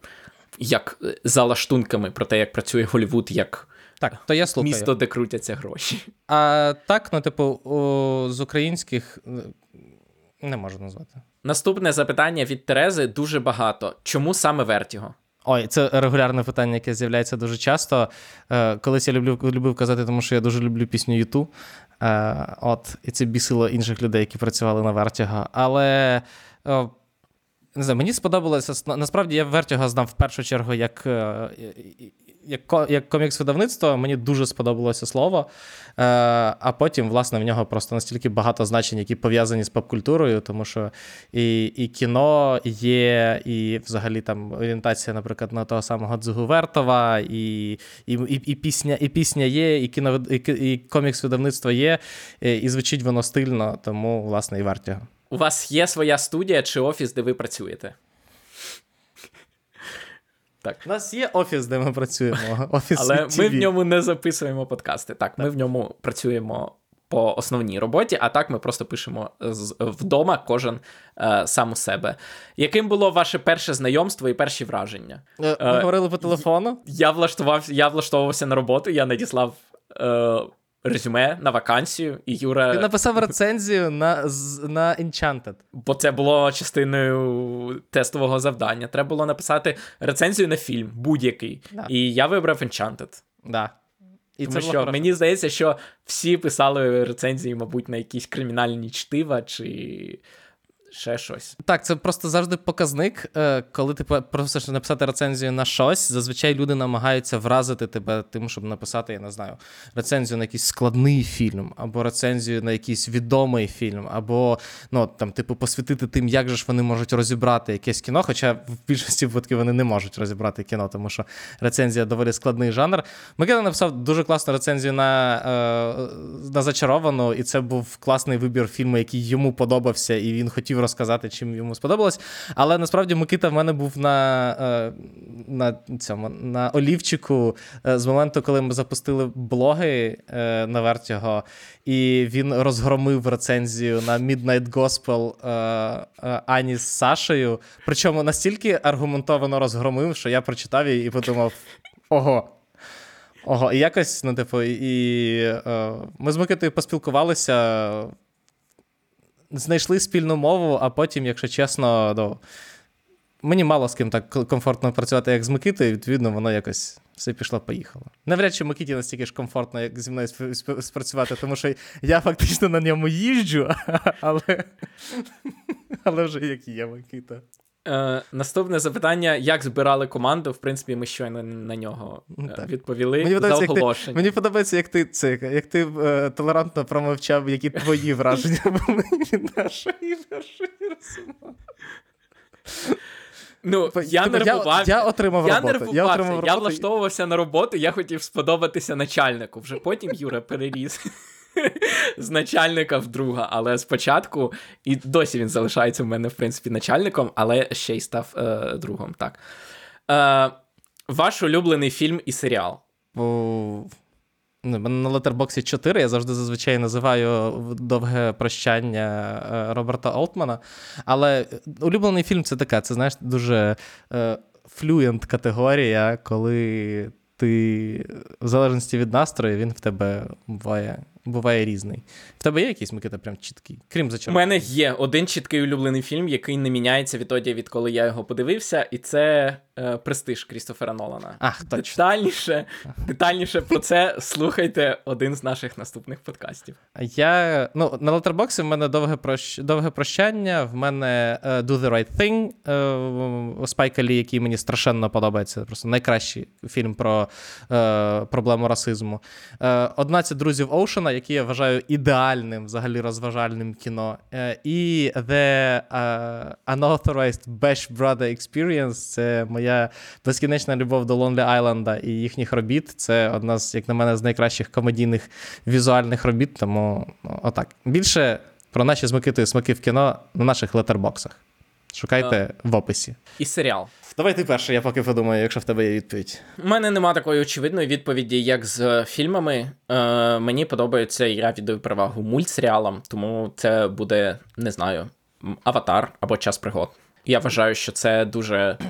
як за лаштунками про те, як працює Голлівуд, як Так, то я слухаю. місто, де крутяться гроші. А так, ну, типу, о, з українських не можу назвати. Наступне запитання від Терези дуже багато. Чому саме Вертіго? Ой, це регулярне питання, яке з'являється дуже часто. Е, колись я люблю, любив казати, тому що я дуже люблю пісню Юту. Е, от, і це бісило інших людей, які працювали на Вертіго. Але, е, не знаю, мені сподобалося, насправді я Вертіго знав в першу чергу як, е, як, як комікс-видавництво, мені дуже сподобалося слово, е, а потім, власне, в нього просто настільки багато значень, які пов'язані з поп-культурою, тому що і, і кіно є, і взагалі там орієнтація, наприклад, на того самого Дзигу Вертова, і, і, і, і, пісня, і пісня є, і, кіно, і, і комікс-видавництво є, і, і звучить воно стильно, тому, власне, і Вертіго. У вас є своя студія чи офіс, де ви працюєте? Так. У нас є офіс, де ми працюємо. Офіс Але від ми ті ві. в ньому не записуємо подкасти. Так, ми в ньому працюємо по основній роботі, а так ми просто пишемо з, вдома кожен е, сам у себе. Яким було ваше перше знайомство і перші враження? Ми Е, говорили по телефону. Я влаштувався, я влаштовувався на роботу, я надіслав е, резюме на вакансію, і Юра... Ти написав рецензію на, з- на Enchanted. Бо це було частиною тестового завдання. Треба було написати рецензію на фільм, будь-який. Да. І я вибрав Enchanted. Да. І Тому це було що хорошо. мені здається, що всі писали рецензії, мабуть, на якісь кримінальні чтива чи ще щось. Так, це просто завжди показник, е, коли ти просиш написати рецензію на щось, зазвичай люди намагаються вразити тебе тим, щоб написати, я не знаю, рецензію на якийсь складний фільм, або рецензію на якийсь відомий фільм, або, ну, там, типу, посвятити тим, як же ж вони можуть розібрати якесь кіно, хоча в більшості випадків вони не можуть розібрати кіно, тому що рецензія доволі складний жанр. Микита написав дуже класну рецензію на, е, на «Зачаровану», і це був класний вибір фільму, який йому подобався, і він хотів розказати, чим йому сподобалось. Але насправді Микита в мене був на, на, цьому, на олівчику з моменту, коли ми запустили блоги на Вертіго, і він розгромив рецензію на Midnight Gospel Ані з Сашею. Причому настільки аргументовано розгромив, що я прочитав її і подумав: ого. Ого, і якось, ну, типу, і е, ми з Микитою поспілкувалися, знайшли спільну мову, а потім, якщо чесно, ну, мені мало з ким так комфортно працювати, як з Микитою, відповідно, воно якось все пішло-поїхало. Навряд чи Микиті настільки ж комфортно, як зі мною спрацювати, тому що я фактично на ньому їжджу, але, але вже як є, Микита. Е, наступне запитання: як збирали команду? В принципі, ми щойно на нього е, відповіли. Мені за подобається, оголошення. Як ти, мені подобається, як ти, це, як ти е, толерантно промовчав, які твої враження були від нашої першої розмови. Ну, я Типу, нервувався. Я, я отримав я роботу. нервувався. Я, Я, отримав я роботу. влаштовувався на роботу, я хотів сподобатися начальнику. Вже потім Юра переріс з начальника в друга, але спочатку, і досі він залишається в мене, в принципі, начальником, але ще й став е, другом. Так. Е, ваш улюблений фільм і серіал? О, на Letterboxd чотири я завжди зазвичай називаю «Довге прощання» Роберта Олтмана. Але улюблений фільм — це така, це, знаєш, дуже е, флюєнт категорія, коли ти, в залежності від настрою, він в тебе буває, буває різний. В тебе є якийсь, Микита, прям чіткий? Крім У «Зачарованого». мене є один чіткий улюблений фільм, який не міняється відтоді, відколи я його подивився, і це е, «Престиж» Крістофера Нолана. Ах, точно. Детальніше, детальніше про це слухайте один з наших наступних подкастів. Я, ну, на Letterboxd в мене довге, прощ... довге прощання, в мене uh, Do the Right Thing uh, Спайка Лі, який мені страшенно подобається. Це просто найкращий фільм про uh, проблему расизму. Uh, «одинадцять друзів Оушена», який я вважаю ідеальним, взагалі, розважальним кіно. Uh, і The uh, Unauthorized Bash Brother Experience — це моя безкінечна любов до Lonely Island і їхніх робіт. Це одна з, як на мене, з найкращих комедійних візуальних робіт, тому ну, отак. Більше про наші з Микитою смаки в кіно на наших летербоксах. Шукайте а. в описі. І серіал. Давай ти перший, я поки подумаю, якщо в тебе є відповідь. У мене нема такої очевидної відповіді, як з фільмами. Е, мені подобається, і я віддаю перевагу мультсеріалам, тому це буде, не знаю, «Аватар» або «Час пригод». Я вважаю, що це дуже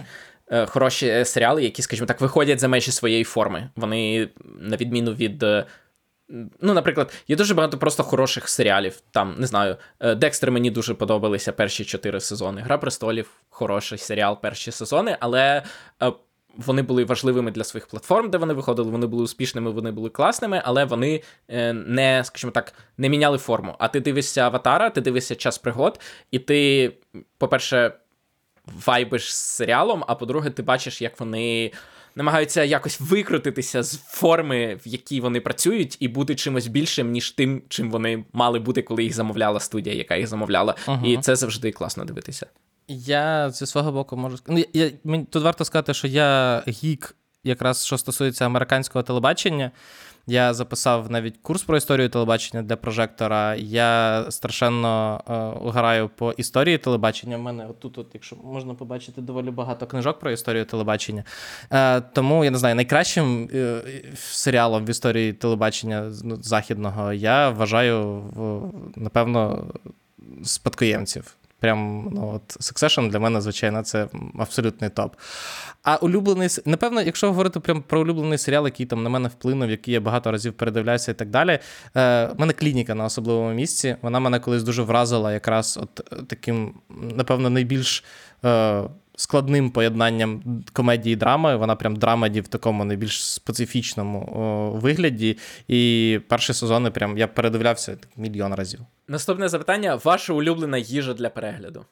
е, хороші серіали, які, скажімо так, виходять за межі своєї форми. Вони, на відміну від... Е, ну, наприклад, є дуже багато просто хороших серіалів. Там, не знаю, Декстер мені дуже подобалися перші чотири сезони. Гра престолів – хороший серіал перші сезони, але е, вони були важливими для своїх платформ, де вони виходили, вони були успішними, вони були класними, але вони е, не, скажімо так, не міняли форму. А ти дивишся «Аватара», ти дивишся «Час пригод», і ти, по-перше, вайбиш з серіалом, а по-друге, ти бачиш, як вони намагаються якось викрутитися з форми, в якій вони працюють, і бути чимось більшим, ніж тим, чим вони мали бути, коли їх замовляла студія, яка їх замовляла. Uh-huh. І це завжди класно дивитися. Я зі свого боку можу сказати... Ну, я, мені тут варто сказати, що я гік, якраз що стосується американського телебачення. Я записав навіть курс про історію телебачення для прожектора. Я страшенно е, граю по історії телебачення. У мене отут, от, якщо можна побачити, доволі багато книжок про історію телебачення. Е, тому, я не знаю, найкращим е, серіалом в історії телебачення ну, західного я вважаю, в, напевно, «Спадкоємців». Прям, ну, от, Succession для мене, звичайно, це абсолютний топ. А улюблений, напевно, якщо говорити прям про улюблений серіал, який там на мене вплинув, який я багато разів передивлявся і так далі, е, в мене «Клініка» на особливому місці. Вона мене колись дуже вразила якраз от таким, напевно, найбільш е, складним поєднанням комедії і драми. Вона прям драмеді в такому найбільш специфічному о, вигляді. І перші сезони прям я передивлявся так, мільйон разів. Наступне запитання. Ваша улюблена їжа для перегляду?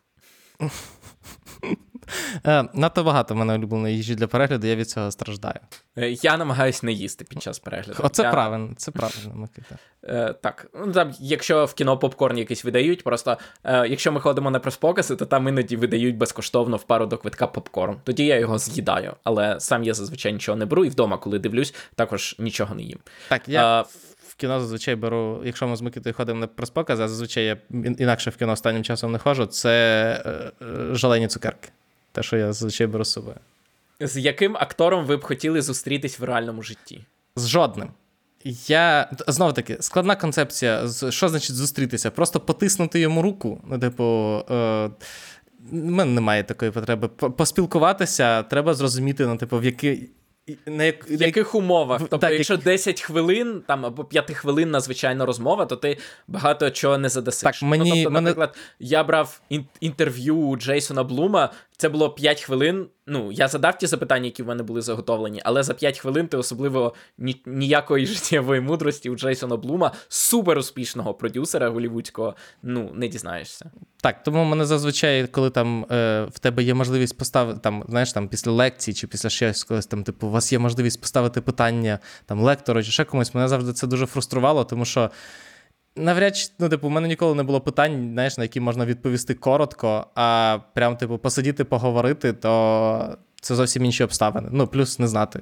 Е, надто багато в мене улюбленої їжі для перегляду, я від цього страждаю. Е, я намагаюсь не їсти під час перегляду. Оце я... правильно, це правильно, Микита. Е, так, ну, там, якщо в кіно попкорн якийсь видають, просто е, якщо ми ходимо на прес-покази, то там іноді видають безкоштовно в пару до квитка попкорн. Тоді я його з'їдаю, але сам я зазвичай нічого не беру, і вдома, коли дивлюсь, також нічого не їм. Так, я... Е, в кіно зазвичай беру, якщо ми з Микитою ходимо на прес-покази, а зазвичай я інакше в кіно останнім часом не ходжу, це е, е, жалені цукерки. Те, що я зазвичай беру з собою. З яким актором ви б хотіли зустрітись в реальному житті? З жодним. Я, знову-таки, складна концепція, що значить зустрітися? Просто потиснути йому руку? Ну, типу, е, в мене немає такої потреби. Поспілкуватися, треба зрозуміти, ну, типу, в який... На як... В яких умовах? Тобто, так, якщо як... десять хвилин там, або п'ятихвилинна звичайна розмова, то ти багато чого не задасиш. Так, мені, ну, тобто, мене... наприклад, я брав ін- інтерв'ю у Джейсона Блума, це було п'ять хвилин, ну, я задав ті запитання, які в мене були заготовлені, але за п'ять хвилин ти особливо ні- ніякої життєвої мудрості у Джейсона Блума, супер успішного продюсера голівудського, ну, не дізнаєшся. Так, тому мене зазвичай, коли там е, в тебе є можливість поставити, там, знаєш, там, після лекції чи після щось, колись там, типу, у вас є можливість поставити питання там лектору чи ще комусь, мене завжди це дуже фруструвало, тому що навряд чи, ну, типу, у мене ніколи не було питань, знаєш, на які можна відповісти коротко, а прям, типу, посидіти, поговорити, то це зовсім інші обставини. Ну, плюс не знати.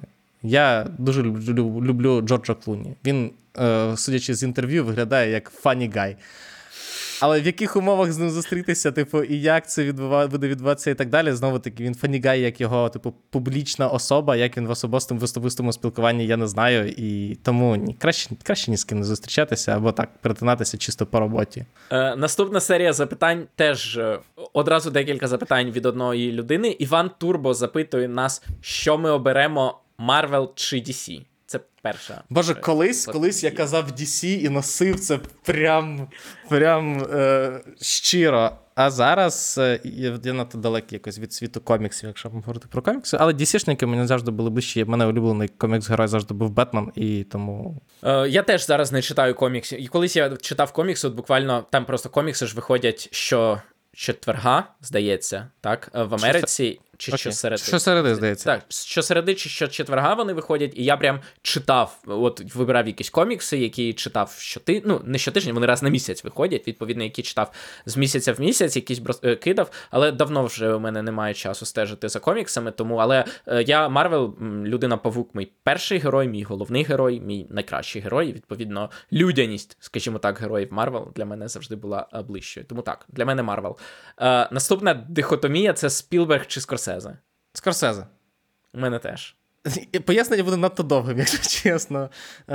Я дуже люблю, люблю Джорджа Клуні. Він, е, судячи з інтерв'ю, виглядає як funny guy. Але в яких умовах з ним зустрітися, типу, і як це відбува... буде відбуватися і так далі, знову-таки, він фанігай, як його, типу, публічна особа, як він в особистому, в особистому спілкуванні, я не знаю, і тому ні, краще, краще ні з ким не зустрічатися, або так, перетинатися чисто по роботі. Е, наступна серія запитань, теж е, одразу декілька запитань від одної людини. Іван Турбо запитує нас, що ми оберемо, Marvel чи ді сі? Це перша. Боже, колись, колись я казав ді сі і носив це прям, прям е, щиро. А зараз е, я, я надто далекий якось від світу коміксів, якщо говорити про комікси. Але ді сі-шники мені завжди були ближчі. У мене улюблений комікс-герой завжди був Бетмен, і тому... Е, я теж зараз не читаю коміксів. І колись я читав комікси, от буквально там просто комікси ж виходять що четверга, здається, так, в Америці. Чи Окей. щосереди. Щосереди, здається. Так, щосереди чи щочетверга вони виходять, і я прям читав, от вибирав якісь комікси, які читав щоти... ну, не щотижня, вони раз на місяць виходять, відповідно, які читав з місяця в місяць, якісь брос... кидав, але давно вже у мене немає часу стежити за коміксами, тому, але я, Марвел, Людина-павук, мій перший герой, мій головний герой, мій найкращий герой, відповідно, людяність, скажімо так, героїв Марвел для мене завжди була ближчою, тому так, для мене Марвел. Наступна дихотомія – це Спілберг чи Скорсезе? Скорсезе. У мене теж. Пояснення буде надто довгим, якщо чесно.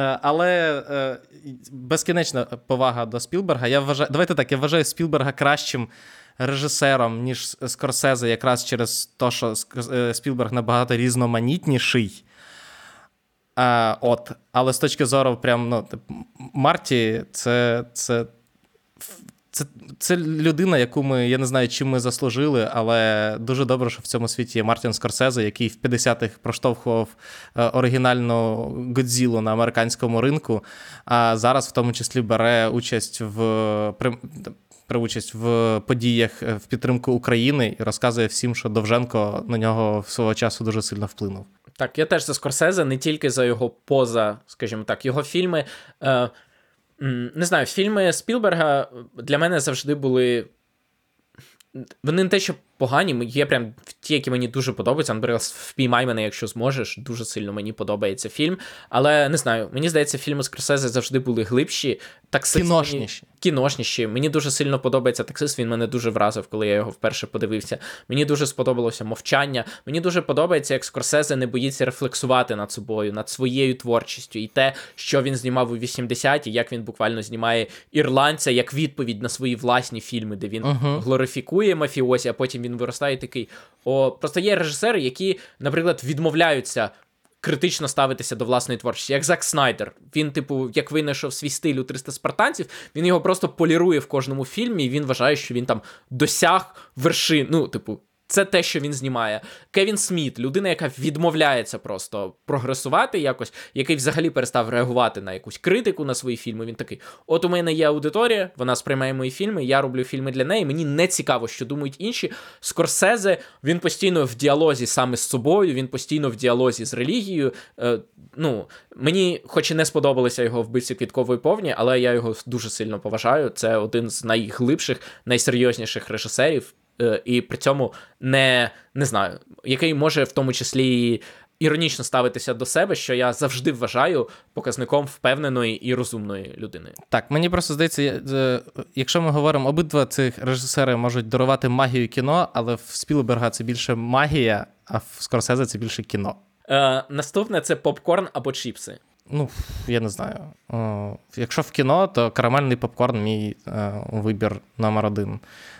Але безкінечна повага до Спілберга. Я вважаю, давайте так, я вважаю Спілберга кращим режисером, ніж Скорсезе, якраз через те, що Спілберг набагато різноманітніший. А, от. Але з точки зору прям, ну, Марті, це, це, це, це людина, яку ми, я не знаю, чим ми заслужили, але дуже добре, що в цьому світі є Мартін Скорсезе, який в п'ятдесятих проштовхував оригінальну Годзілу на американському ринку, а зараз в тому числі бере участь в... При, при участь в подіях в підтримку України і розказує всім, що Довженко на нього свого часу дуже сильно вплинув. Так, я теж за Скорсезе, не тільки за його поза, скажімо так, його фільми. Е, не знаю, фільми Спілберга для мене завжди були... Вони не те, що погані, є прям ті, які мені дуже подобаються. Наприклад, «Впіймай мене, якщо зможеш», дуже сильно мені подобається фільм. Але, не знаю, мені здається, фільми Скорсезе завжди були глибші. Таксист кіношніші. Мені... Кіношніші. Мені дуже сильно подобається «Таксист», він мене дуже вразив, коли я його вперше подивився. Мені дуже сподобалося «Мовчання». Мені дуже подобається, як Скорсезе не боїться рефлексувати над собою, над своєю творчістю. І те, що він знімав у вісімдесяті, як він буквально знімає «Ірландця» як відповідь на свої власні фільми, де він uh-huh. глорифікує мафіозі, а потім він виростає такий. О, просто є режисери, які, наприклад, відмовляються критично ставитися до власної творчості, як Зак Снайдер. Він, типу, як винайшов свій стиль у триста спартанців, він його просто полірує в кожному фільмі, і він вважає, що він там досяг вершин. Ну, типу, це те, що він знімає. Кевін Сміт, людина, яка відмовляється просто прогресувати якось, який взагалі перестав реагувати на якусь критику на свої фільми. Він такий, от у мене є аудиторія, вона сприймає мої фільми, я роблю фільми для неї, мені не цікаво, що думають інші. Скорсезе, він постійно в діалозі саме з собою, він постійно в діалозі з релігією. Е, ну, мені, хоч і не сподобалися його «Вбивці квіткової повні», але я його дуже сильно поважаю. Це один з найглибших, найсерйозніших режисерів. І при цьому не, не знаю, який може в тому числі іронічно ставитися до себе, що я завжди вважаю показником впевненої і розумної людини. Так, мені просто здається, якщо ми говоримо, обидва цих режисери можуть дарувати магію кіно, але в Спілберга це більше магія, а в Скорсезе це більше кіно. Е, наступне – це попкорн або чіпси. Ну, я не знаю. О, якщо в кіно, то карамельний попкорн – мій е, вибір номер один.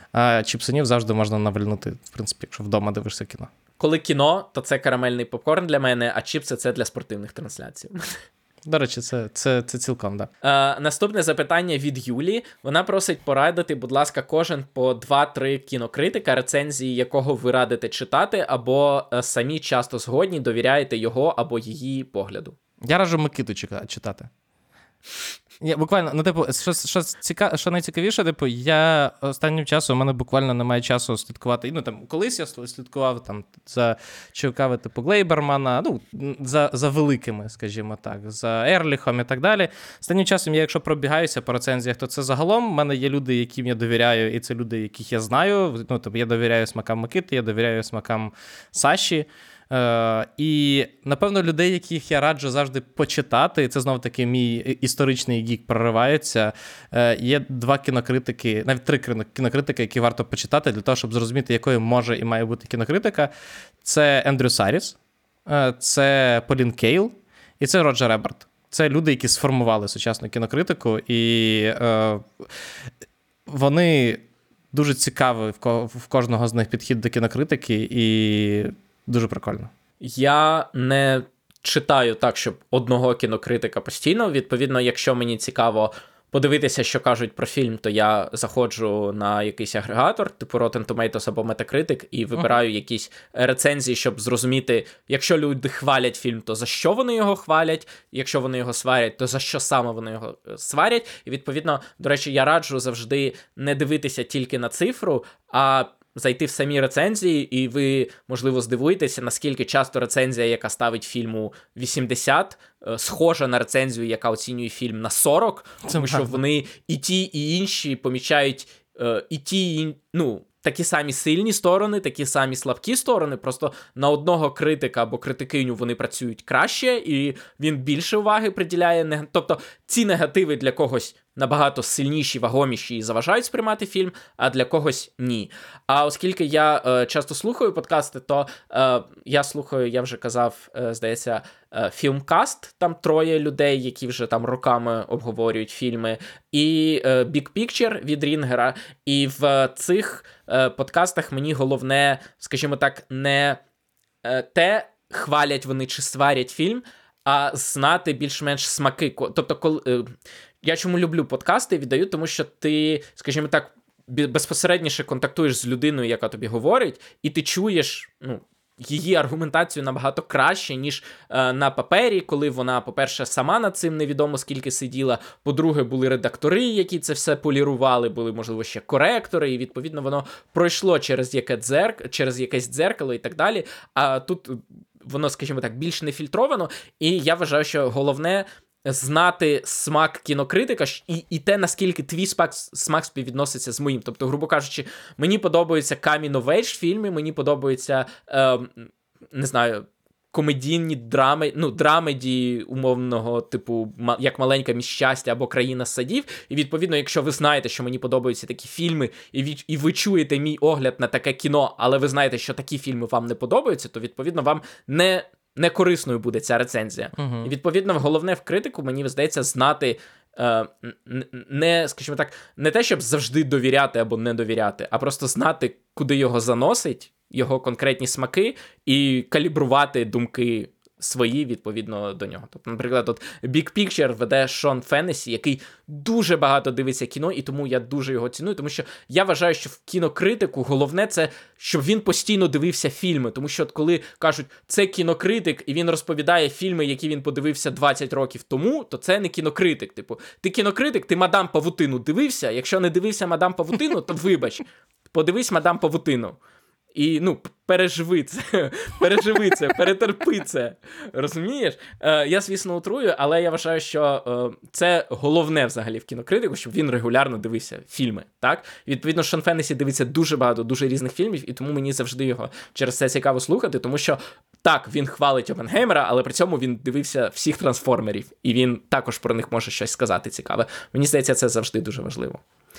А чіпсинів завжди можна навальнути, в принципі, якщо вдома дивишся кіно. Коли кіно, то це карамельний попкорн для мене, а чіпси – це для спортивних трансляцій. До речі, це, це, це цілком, так. Да. Е, наступне запитання від Юлі. Вона просить порадити, будь ласка, кожен по два-три кінокритика, рецензії якого ви радите читати, або е, самі часто згодні, довіряєте його або її погляду. Я раджу Микиту читати. Я буквально, ну, типу, що, що, ціка, що найцікавіше, типу, я останнім часом, у мене буквально немає часу слідкувати. Ну, там, колись я слідкував там, за чуваками, типу, Глейбермана, ну, за, за великими, скажімо так, за Ерліхом і так далі. Останнім часом я, якщо пробігаюся по рецензіях, то це загалом. У мене є люди, яким я довіряю, і це люди, яких я знаю. Ну, тобто, я довіряю смакам Микити, я довіряю смакам Саші. Uh, і, напевно, людей, яких я раджу завжди почитати, це, знову-таки, мій історичний гік проривається, uh, є два кінокритики, навіть три кінокритики, які варто почитати для того, щоб зрозуміти, якою може і має бути кінокритика. Це Ендрю Саріс, uh, це Полін Кейл і це Роджер Еберт. Це люди, які сформували сучасну кінокритику, і uh, вони дуже цікаві, в, ко- в кожного з них підхід до кінокритики, і дуже прикольно. Я не читаю так, щоб одного кінокритика постійно. Відповідно, якщо мені цікаво подивитися, що кажуть про фільм, то я заходжу на якийсь агрегатор, типу Rotten Tomatoes або Metacritic, і вибираю uh-huh. якісь рецензії, щоб зрозуміти, якщо люди хвалять фільм, то за що вони його хвалять, якщо вони його сварять, то за що саме вони його сварять. І, відповідно, до речі, я раджу завжди не дивитися тільки на цифру, а зайти в самі рецензії, і ви, можливо, здивуєтеся, наскільки часто рецензія, яка ставить фільму вісімдесят, схожа на рецензію, яка оцінює фільм на сорок, тому що вони і ті, і інші помічають і ті, і, ну, такі самі сильні сторони, такі самі слабкі сторони, просто на одного критика або критикиню вони працюють краще, і він більше уваги приділяє. Тобто ці негативи для когось набагато сильніші, вагоміші і заважають сприймати фільм, а для когось ні. А оскільки я е, часто слухаю подкасти, то е, я слухаю, я вже казав, е, здається, е, Фільмкаст, там троє людей, які вже там роками обговорюють фільми, і е, Big Picture від Рінгера. І в цих е, подкастах мені головне, скажімо так, не е, те, хвалять вони чи сварять фільм, а знати більш-менш смаки. Тобто, коли... Е, я чому люблю подкасти, віддаю, тому що ти, скажімо так, безпосередніше контактуєш з людиною, яка тобі говорить, і ти чуєш, ну, її аргументацію набагато краще, ніж е, на папері, коли вона, по-перше, сама над цим невідомо скільки сиділа, по-друге, були редактори, які це все полірували, були, можливо, ще коректори, і, відповідно, воно пройшло через, яке дзерк... через якесь дзеркало і так далі, а тут воно, скажімо так, більш не фільтровано, і я вважаю, що головне знати смак кінокритика і, і те, наскільки твій смак, смак співвідноситься з моїм. Тобто, грубо кажучи, мені подобаються coming-of-age фільми, мені подобаються, е, не знаю, комедійні драми, ну, драмеді умовного типу, як «Маленька міс щастя» або «Країна садів». І, відповідно, якщо ви знаєте, що мені подобаються такі фільми, і ви, і ви чуєте мій огляд на таке кіно, але ви знаєте, що такі фільми вам не подобаються, то, відповідно, вам не... не корисною буде ця рецензія. Uh-huh. І, відповідно, головне в критику, мені здається, знати е, не, скажімо так, не те, щоб завжди довіряти або не довіряти, а просто знати, куди його заносить, його конкретні смаки, і калібрувати думки свої відповідно до нього. Тобто, наприклад, от Big Picture веде Шон Феннесі, який дуже багато дивиться кіно, і тому я дуже його ціную, тому що я вважаю, що в кінокритику головне це, щоб він постійно дивився фільми, тому що от коли кажуть, це кінокритик, і він розповідає фільми, які він подивився двадцять років тому, то це не кінокритик. Типу, ти кінокритик, ти «Мадам Павутину» дивився, якщо не дивився «Мадам Павутину», то вибач, подивись «Мадам Павутину». І, ну, переживи це, переживи це, перетерпи це, розумієш? Е, я, звісно, утрую, але я вважаю, що е, це головне взагалі в кінокритику, щоб він регулярно дивився фільми, так? Відповідно, Шон Феннесі дивиться дуже багато, дуже різних фільмів, і тому мені завжди його через це цікаво слухати, тому що, так, він хвалить Оппенгеймера, але при цьому він дивився всіх трансформерів, і він також про них може щось сказати цікаве. Мені здається, це завжди дуже важливо.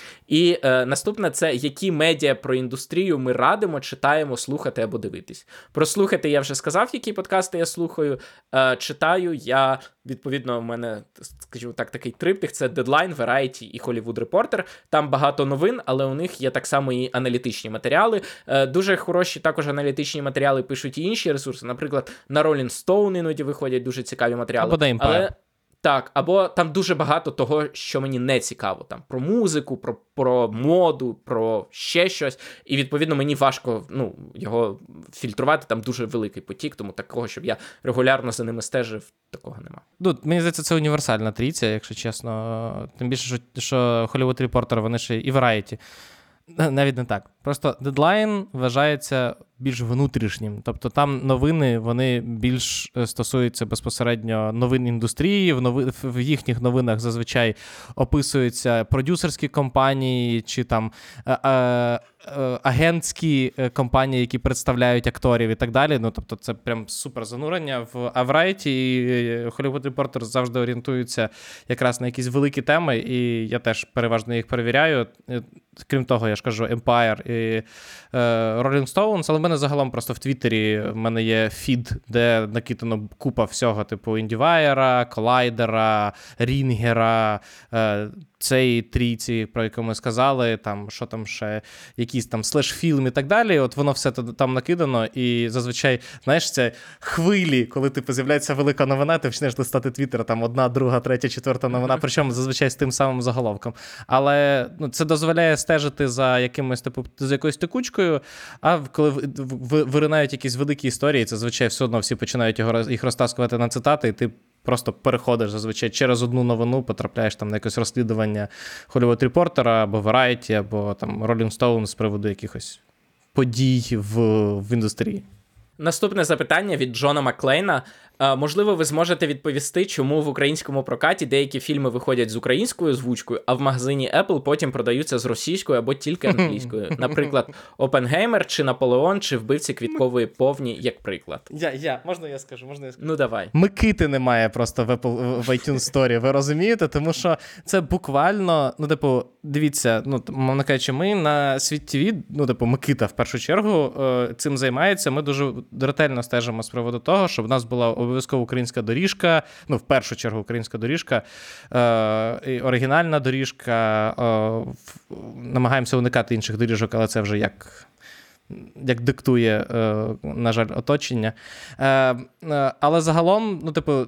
І е, наступне – це які медіа про індустрію ми радимо, читаємо, слухати або дивитись. Про слухати я вже сказав, які подкасти я слухаю. Е, читаю я, відповідно, у мене, скажімо так, такий триптих – це Deadline, Variety і Hollywood Reporter. Там багато новин, але у них є так само і аналітичні матеріали. Е, дуже хороші також аналітичні матеріали пишуть і інші ресурси. Наприклад, на Rolling Stone іноді виходять дуже цікаві матеріали. Або The Empire. Але... Так, або там дуже багато того, що мені не цікаво. Там про музику, про, про моду, про ще щось. І, відповідно, мені важко, ну, його фільтрувати. Там дуже великий потік, тому такого, щоб я регулярно за ними стежив, такого нема. Ну, мені здається, це універсальна трійця, якщо чесно. Тим більше, що, що Hollywood Reporter, вони ще і Variety. Навіть не так. Просто Deadline вважається більш внутрішнім. Тобто там новини, вони більш стосуються безпосередньо новин індустрії. В, нови... в їхніх новинах зазвичай описуються продюсерські компанії чи там е- е- агентські компанії, які представляють акторів і так далі. Ну, тобто це прям супер занурення. В Variety і Hollywood Reporter завжди орієнтуються якраз на якісь великі теми, і я теж переважно їх перевіряю. Крім того, я ж кажу, Empire і е, Rolling Stones, але в мене загалом просто в Твіттері в мене є фід, де накидано купа всього, типу IndieWire, Колайдера, Рінгера, е, цей трійці, про яку ми сказали, там, що там ще, якісь там слеш-фільм і так далі, от воно все там накидано, і зазвичай, знаєш, це хвилі, коли, типу, з'являється велика новина, ти почнеш листати Твіттер, там одна, друга, третя, четверта новина, причому зазвичай з тим самим заголовком. Але ну, це дозволяє стежити за якимось, типу, за якоюсь текучкою, а коли виринають якісь великі історії, це, звичайно, все одно всі починають його, їх розтаскувати на цитати, і ти просто переходиш зазвичай через одну новину, потрапляєш там на якесь розслідування Hollywood Reporter, або Variety, або там Rolling Stone з приводу якихось подій в, в індустрії. Наступне запитання від Джона Маклейна. А, можливо, ви зможете відповісти, чому в українському прокаті деякі фільми виходять з українською озвучкою, а в магазині Apple потім продаються з російською або тільки англійською. Наприклад, «Опенгеймер» чи «Наполеон» чи «Вбивці квіткової повні», як приклад. Я, я, можна я скажу, можна я скажу? Ну, давай. Микити немає просто в, Apple, в iTunes Store, ви розумієте? Тому що це буквально, ну, типу, дивіться, ну, мовно кажучи, ми на Світ ТВ, ну, типу, Микита в першу чергу цим займається. Ми дуже ретельно стежимо з приводу того, щоб в нас була обов'язково українська доріжка, ну, в першу чергу українська доріжка, е, оригінальна доріжка, е, намагаємося уникати інших доріжок, але це вже як... як диктує, е, на жаль, оточення. Е, е, але загалом, ну, типу,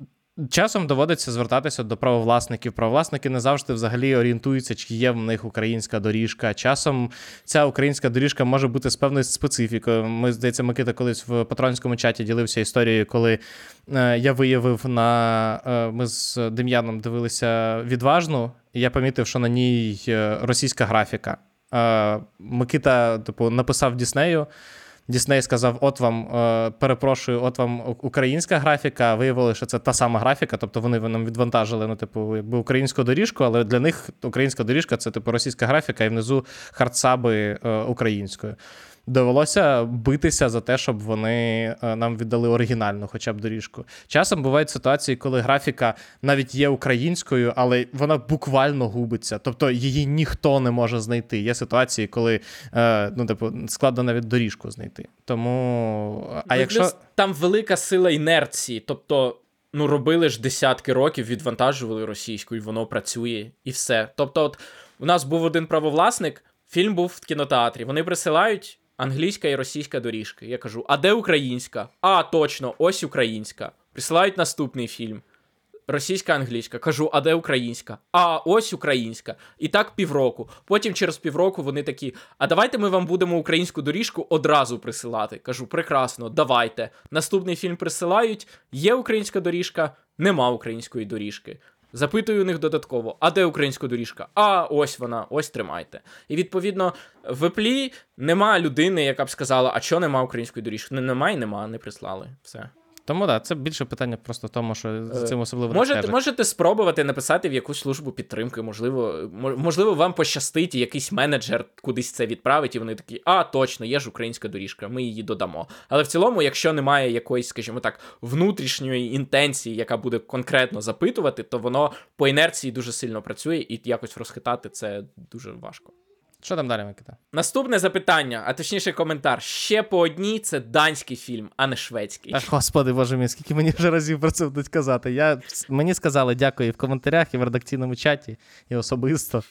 часом доводиться звертатися до правовласників. Правовласники не завжди взагалі орієнтуються, чи є в них українська доріжка. Часом ця українська доріжка може бути з певною специфікою. Ми, здається, Микита колись в патронському чаті ділився історією, коли е, я виявив на... Е, ми з Дем'яном дивилися «Відважну», і я помітив, що на ній російська графіка. Е, Микита, типу, написав Діснею. Дісней сказав, от вам, е, перепрошую, от вам українська графіка. Виявили, що це та сама графіка, тобто вони нам відвантажили, ну, типу, якби українську доріжку, але для них українська доріжка – це, типу, російська графіка, і внизу хардсаби е, українською. Довелося битися за те, щоб вони нам віддали оригінальну хоча б доріжку. Часом бувають ситуації, коли графіка навіть є українською, але вона буквально губиться. Тобто її ніхто не може знайти. Є ситуації, коли ну, типу, складно навіть доріжку знайти. Тому... А якщо... Там велика сила інерції. Тобто, ну, робили ж десятки років, відвантажували російську, і воно працює, і все. Тобто, от у нас був один правовласник, фільм був в кінотеатрі. Вони присилають англійська і російська доріжки. Я кажу, а де українська? А, точно, ось українська. Присилають наступний фільм. Російська, англійська. Кажу, а де українська? А, ось українська. І так півроку. Потім через півроку вони такі, а давайте ми вам будемо українську доріжку одразу присилати. Кажу, прекрасно, давайте. Наступний фільм присилають, є українська доріжка, нема української доріжки. Запитую у них додатково, а де українська доріжка? А, ось вона, ось тримайте. І, відповідно, в Apple нема людини, яка б сказала, а чого нема української доріжки? Нема і нема, не прислали. Все. Тому, так, да, це більше питання просто в тому, що з цим особливо можете, не стежать. Можете спробувати написати в якусь службу підтримки, можливо, можливо, вам пощастить, якийсь менеджер кудись це відправить, і вони такі, а, точно, є ж українська доріжка, ми її додамо. Але в цілому, якщо немає якоїсь, скажімо так, внутрішньої інтенції, яка буде конкретно запитувати, то воно по інерції дуже сильно працює, і якось розхитати це дуже важко. Що там далі, Микита? Наступне запитання, а точніше коментар. Ще по одній, це данський фільм, а не шведський. Ах, господи, боже мій, скільки мені вже разів про це будуть казати. Я... Мені сказали дякую і в коментарях, і в редакційному чаті, і особисто.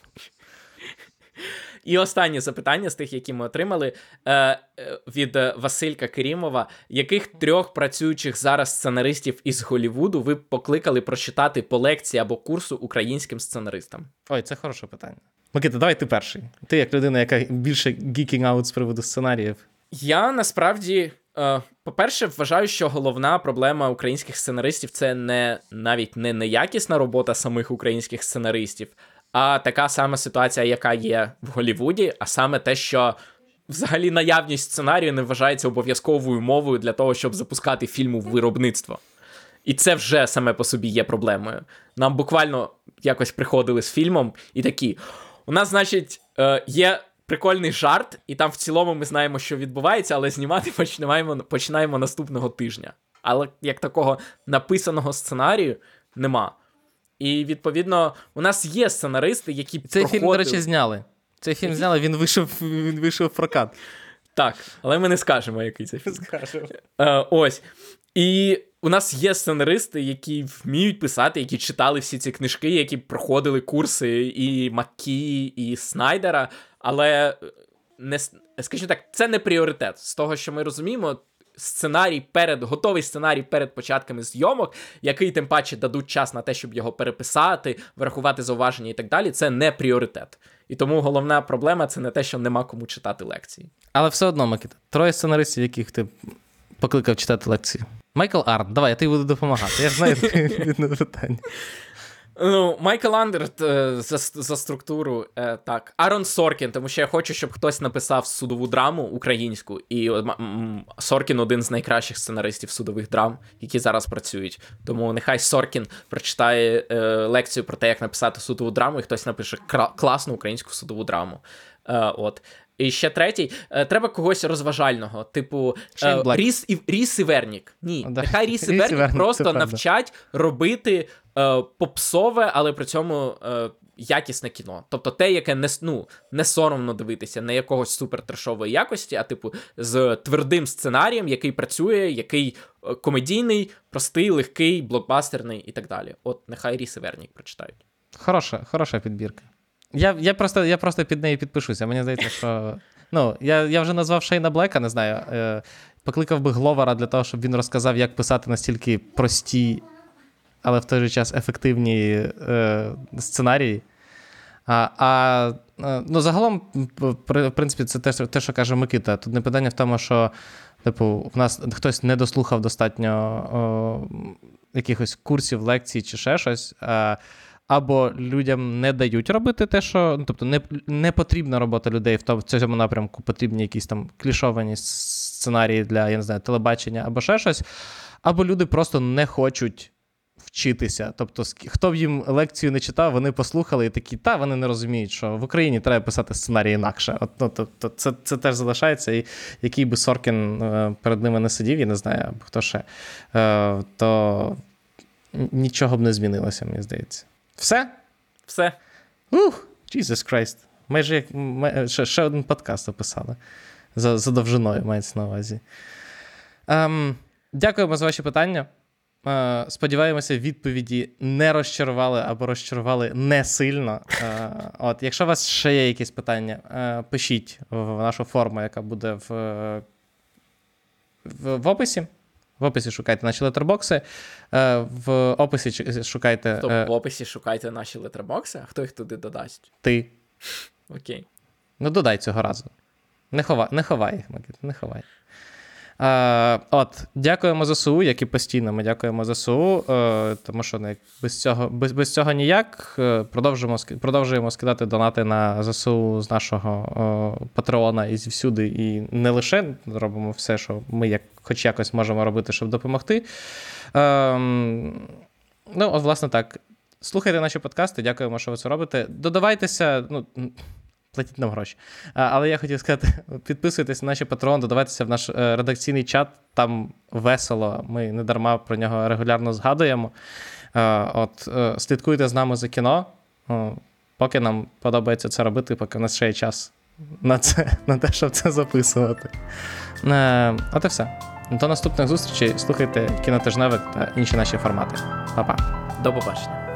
І останнє запитання з тих, які ми отримали, е, від Василька Керімова. Яких трьох працюючих зараз сценаристів із Голлівуду ви б покликали прочитати по лекції або курсу українським сценаристам? Ой, це хороше питання. Микита, давай ти перший. Ти як людина, яка більше geeking out з приводу сценаріїв. Я, насправді, е, по-перше, вважаю, що головна проблема українських сценаристів – це не навіть не неякісна робота самих українських сценаристів, а така сама ситуація, яка є в Голлівуді, а саме те, що взагалі наявність сценарію не вважається обов'язковою мовою для того, щоб запускати фільм у виробництво. І це вже саме по собі є проблемою. Нам буквально якось приходили з фільмом і такі, у нас, значить, є прикольний жарт, і там в цілому ми знаємо, що відбувається, але знімати починаємо, починаємо наступного тижня. Але як такого написаного сценарію нема. І, відповідно, у нас є сценаристи, які Цей проходили... фільм, до речі, зняли. Цей фільм зняли, він вийшов, він вийшов в прокат. Так, але ми не скажемо, який це фільм. Скажемо. Е, ось. І у нас є сценаристи, які вміють писати, які читали всі ці книжки, які проходили курси і Маккі, і Снайдера, але, не, скажімо так, це не пріоритет. З того, що ми розуміємо, сценарій перед, готовий сценарій перед початками зйомок, який тим паче дадуть час на те, щоб його переписати, врахувати зауваження і так далі, це не пріоритет. І тому головна проблема – це не те, що нема кому читати лекції. Але все одно, Микита, троє сценаристів, яких ти покликав читати лекції. Майкл Арнт, давай, я тобі буду допомагати. Я ж знаю відповідне питання. Ну, Майкл Ландерт е, за, за структуру, е, так. Арон Соркін, тому що я хочу, щоб хтось написав судову драму українську, і м- м- Соркін один з найкращих сценаристів судових драм, які зараз працюють. Тому нехай Соркін прочитає е, лекцію про те, як написати судову драму, і хтось напише кра- класну українську судову драму. Е, от. І ще третій, е, треба когось розважального, типу е, Ріс, і, Ріс і Вернік. Ні, Да. нехай Ріс і Ріс і Вернік Вернік, просто це правда. навчать робити е, попсове, але при цьому е, якісне кіно. Тобто те, яке не, ну, не соромно дивитися, не якогось супертрешової якості, а типу з твердим сценарієм, який працює, який е, комедійний, простий, легкий, блокбастерний і так далі. От нехай Ріс і Вернік прочитають. Хороша, хороша підбірка. Я, я, просто, я просто під нею підпишуся. Мені здається, що. Ну, я, я вже назвав Шейна Блека, не знаю. Е, покликав би Гловера для того, щоб він розказав, як писати настільки прості, але в той же час ефективні е, сценарії. А, а ну, загалом, в принципі, це те, те, що каже Микита. Тут не питання в тому, що типу, в нас хтось не дослухав достатньо о, якихось курсів, лекцій чи ще щось. А, або людям не дають робити те, що. Ну, тобто, не, не потрібна робота людей в, тому, в цьому напрямку, потрібні якісь там клішовані сценарії для, я не знаю, телебачення або ще щось. Або люди просто не хочуть вчитися. Тобто, хто б їм лекцію не читав, вони послухали і такі, та, вони не розуміють, що в Україні треба писати сценарій інакше. От, ну, тобто, це, це теж залишається, і який би Соркін е, перед ними не сидів, я не знаю, або хто ще, е, то нічого б не змінилося, мені здається. Все? Все. Ух, Jesus Christ. Майже як май, ще, ще один подкаст описали. За, за довжиною, мається на увазі. Ем, дякуємо за ваші питання. Е, сподіваємося, відповіді не розчарували або розчарували не сильно. Е, от, якщо у вас ще є якісь питання, е, пишіть в нашу форму, яка буде в, в, в описі. В описі шукайте наші летербокси. Е, в описі шукайте... Тобто Е, в описі шукайте наші летербокси, а хто їх туди додасть? Ти. Окей. Ну, додай цього разу. Не ховай, не ховай їх, Микит, не ховай. Е, от, дякуємо ЗСУ, як і постійно ми дякуємо ЗСУ, е, тому що ну, без, цього, без, без цього ніяк. Е, продовжуємо, продовжуємо скидати донати на ЗСУ з нашого е, Патреона і звсюди, і не лише робимо все, що ми як, хоч якось можемо робити, щоб допомогти. Е, ну, от, власне, так. Слухайте наші подкасти, дякуємо, що ви це робите. Додавайтеся, ну, платіть нам гроші. А, але я хотів сказати, підписуйтесь на наші Patreon, додавайтеся в наш е, редакційний чат, там весело, ми не дарма про нього регулярно згадуємо. Е, от, е, слідкуйте з нами за кіно, е, поки нам подобається це робити, поки в нас ще є час на це, на те, щоб це записувати. Е, от і все. До наступних зустрічей. Слухайте Кінотижневик та інші наші формати. Па-па. До побачення.